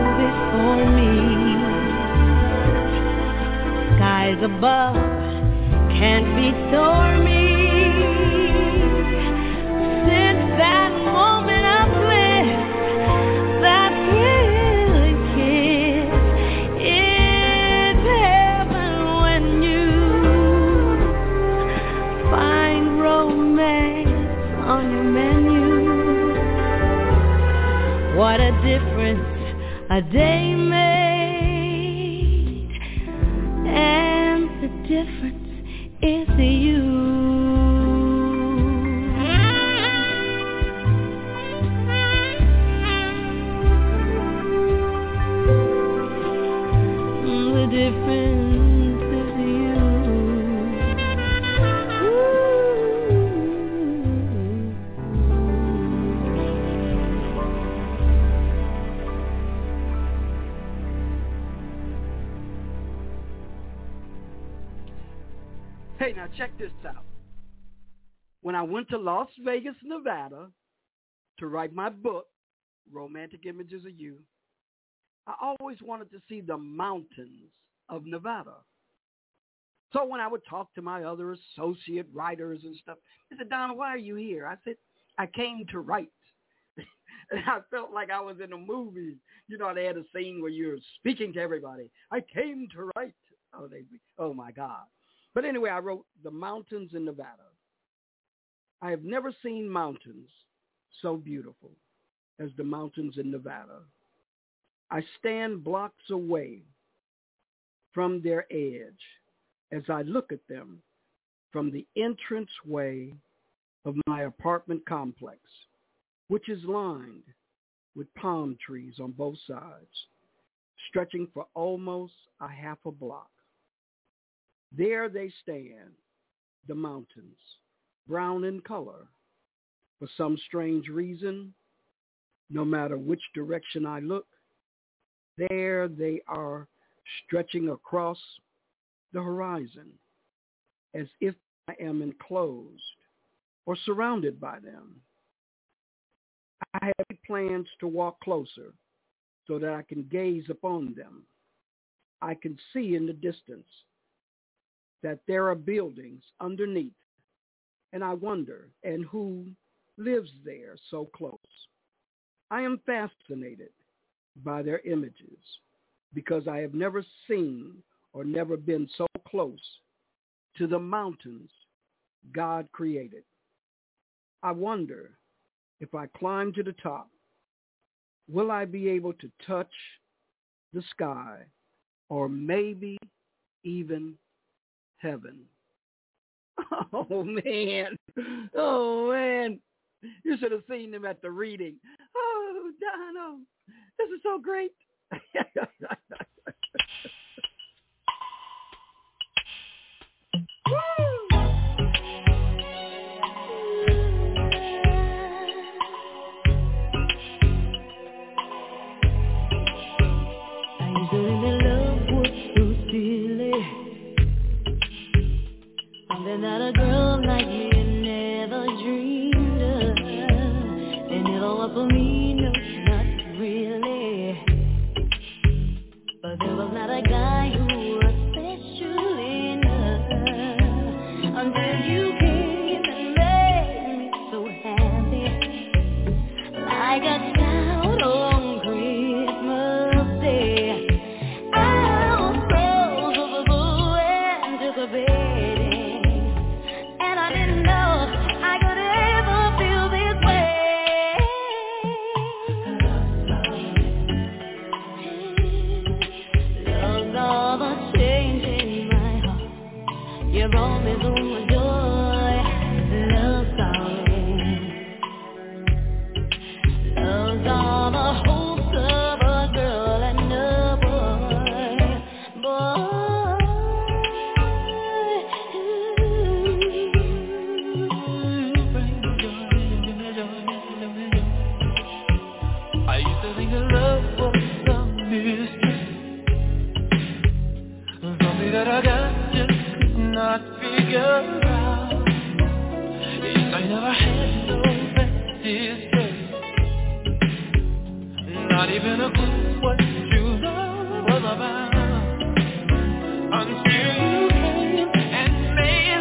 above can't be stormy. Since that moment of bliss, that thrilling kiss, it's heaven when you find romance on your menu. What a difference a day made, and the difference is you. The difference is you. Hey, now check this out. When I went to Las Vegas, Nevada, to write my book, Romantic Images of You, I always wanted to see the mountains of Nevada. So when I would talk to my other associate writers and stuff, they said, Don, why are you here? I said, I came to write. And I felt like I was in a movie. You know, they had a scene where you're speaking to everybody. I came to write. Oh, they, oh my God. But anyway, I wrote The Mountains in Nevada. I have never seen mountains so beautiful as the mountains in Nevada. I stand blocks away from their edge as I look at them from the entranceway of my apartment complex, which is lined with palm trees on both sides, stretching for almost a half a block. There they stand, the mountains, brown in color. For some strange reason, no matter which direction I look, there they are stretching across the horizon as if I am enclosed or surrounded by them. I have plans to walk closer so that I can gaze upon them. I can see in the distance that there are buildings underneath, and I wonder, and who lives there so close? I am fascinated by their images because I have never seen or never been so close to the mountains God created. I wonder if I climb to the top, will I be able to touch the sky or maybe even heaven? Oh, man. Oh, man. You should have seen them at the reading. Oh, Dono, this is so great. That a girl like me never dreamed of. They never were for me, no, not really. But there was not a guy who was special enough until you came and made me so happy. Like a child on Christmas Day, I was so anticipating. Until you came and made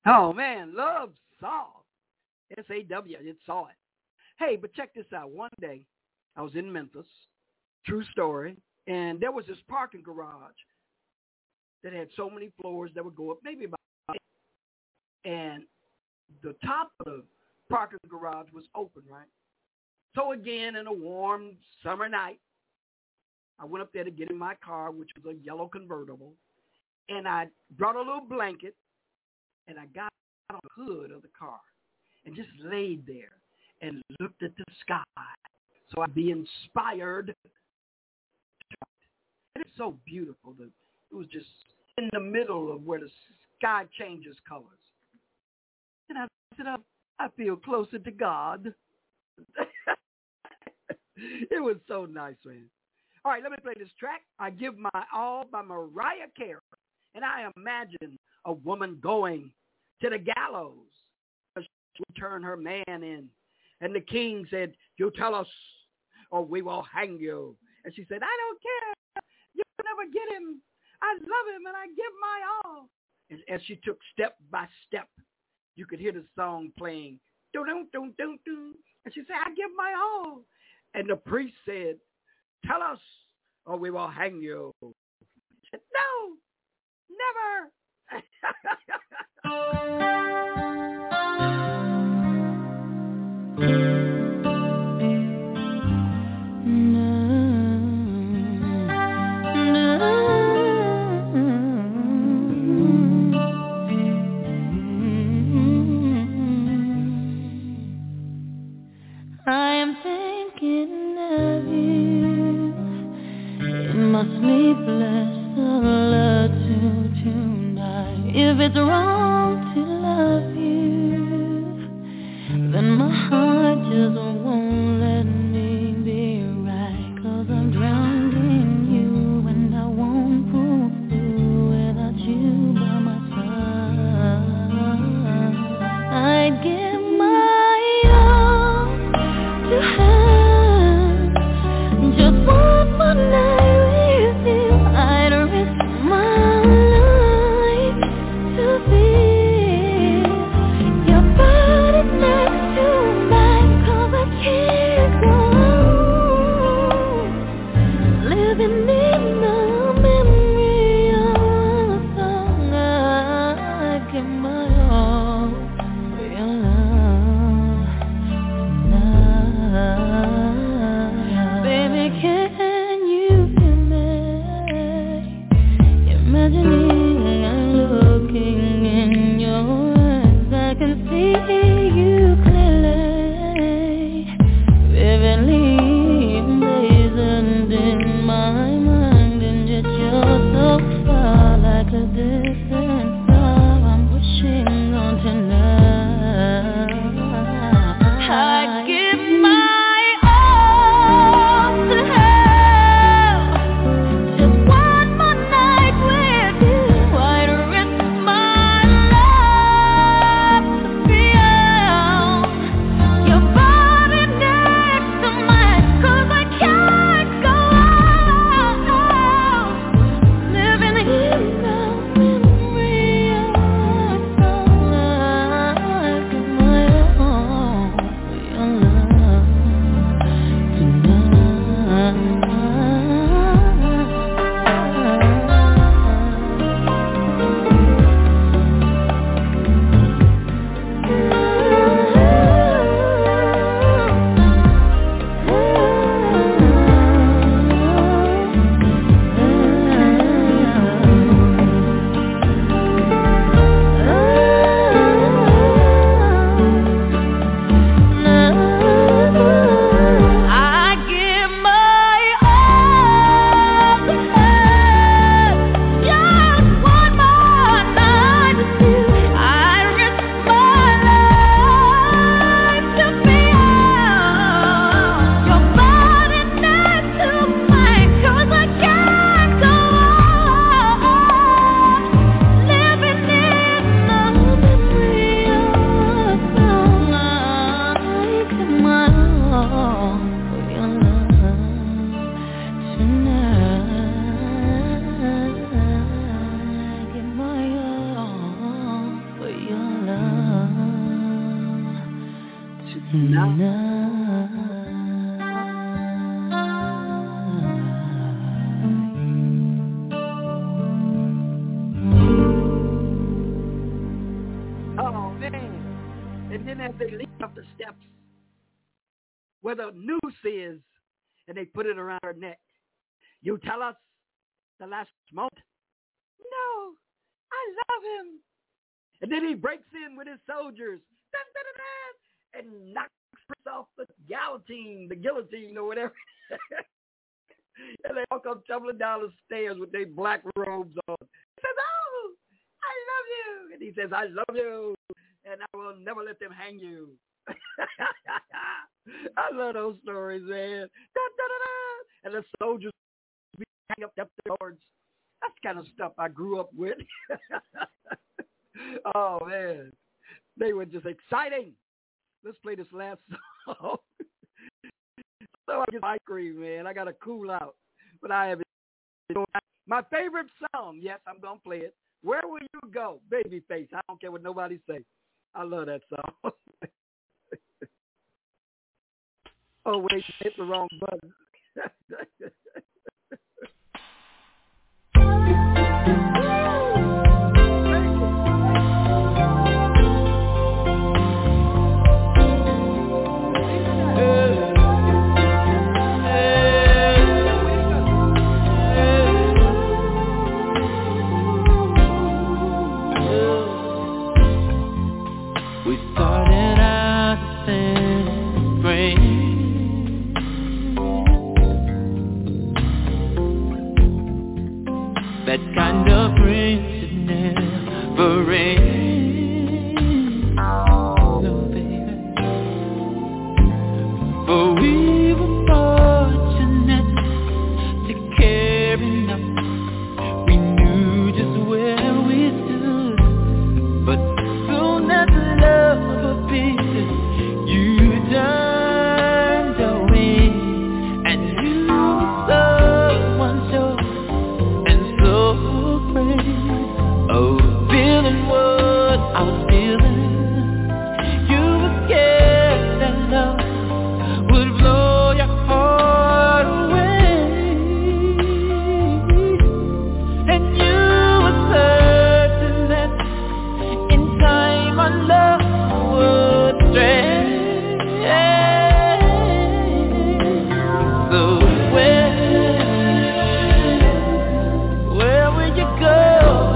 Oh, man, Love Saw. S A W, it saw it. Hey, but check this out. One day, I was in Memphis, true story, and there was this parking garage that had so many floors that would go up maybe about eight. And the top of the parking garage was open, right? So again, in a warm summer night, I went up there to get in my car, which was a yellow convertible, and I brought a little blanket, and I got on the hood of the car and just laid there and looked at the sky so I'd be inspired. It's so beautiful. That it was just in the middle of where the sky changes colors. And I said, I, I feel closer to God. It was so nice, man. All right, let me play this track. I Give My All by Mariah Carey. And I imagine a woman going to the gallows. She would turn her man in. And the king said, you tell us or we will hang you. And she said, I don't care. You'll never get him. I love him and I give my all. And as she took step by step, you could hear the song playing. Dun, dun, dun, dun, dun. And she said, I give my all. And the priest said, tell us or we will hang you. She said, no, never. I am thinking of you in my sleepless solitude tonight. If it's wrong to love you, then my heart just won't let me be right. 'Cause I'm drowned in you and I won't pull through without you by my side. I'd give my all to have just one more night with you. I'd risk my life to be Oh, man. And then as they leap up the steps where the noose is, and they put it around her neck. You tell us the last moment? No, I love him. And then he breaks in with his soldiers dun, dun, dun, dun, and knocks off the guillotine, the guillotine or whatever. And they all come tumbling down the stairs with their black robes on. He says, oh, I love you. And he says, I love you, and I will never let them hang you. I love those stories, man. Da, da, da, da. And the soldiers be hang up their swords. That's the kind of stuff I grew up with. Oh, man. They were just exciting. Let's play this last song. So I get ice cream, man. I got to cool out. But I have enjoyed my favorite song. Yes, I'm going to play it. Where Will You Go? Babyface. I don't care what nobody say. I love that song. Oh, wait, hit the wrong button. We started out in spring. That kind of rain that never rains, no baby. But we were fortunate to care enough. We knew just where we stood. But soon as love appeared, you turned away, and you were someone sure. Oh, feeling what I was feeling. You were scared that love would blow your heart away, and you were certain that in time our love would stray. So where, where will you go?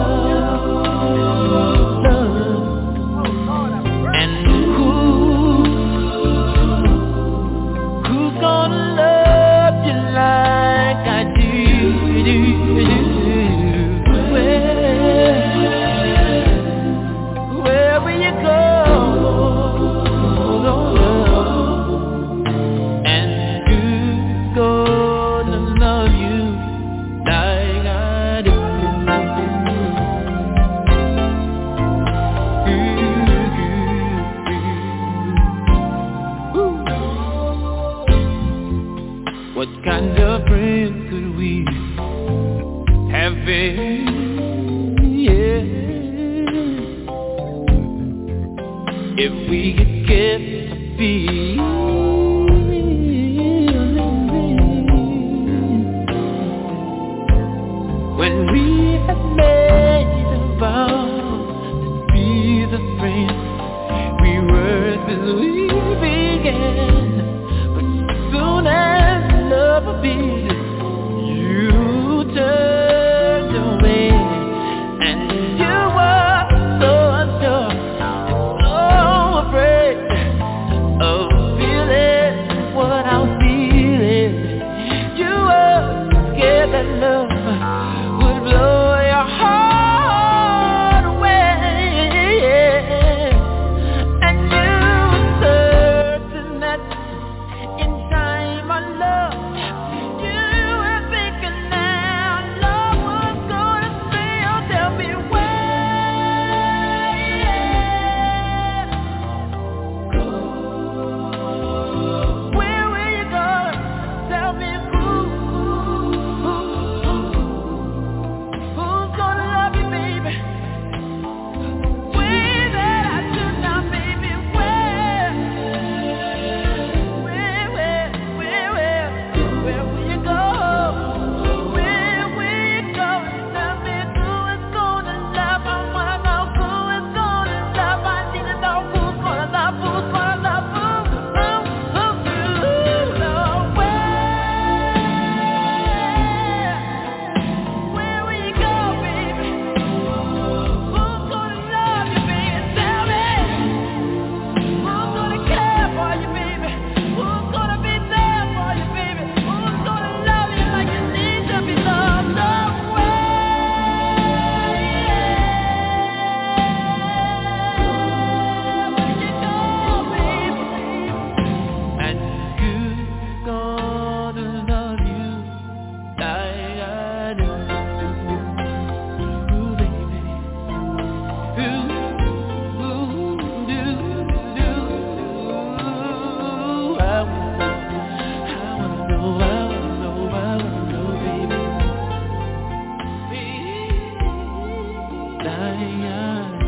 What kind of friends could we have been? Yeah, if we had kept the peace. When we had made a vow to be the friends we were since we began, but soon as love appeared, you turned away, and you were so unsure and so afraid of feeling Zion.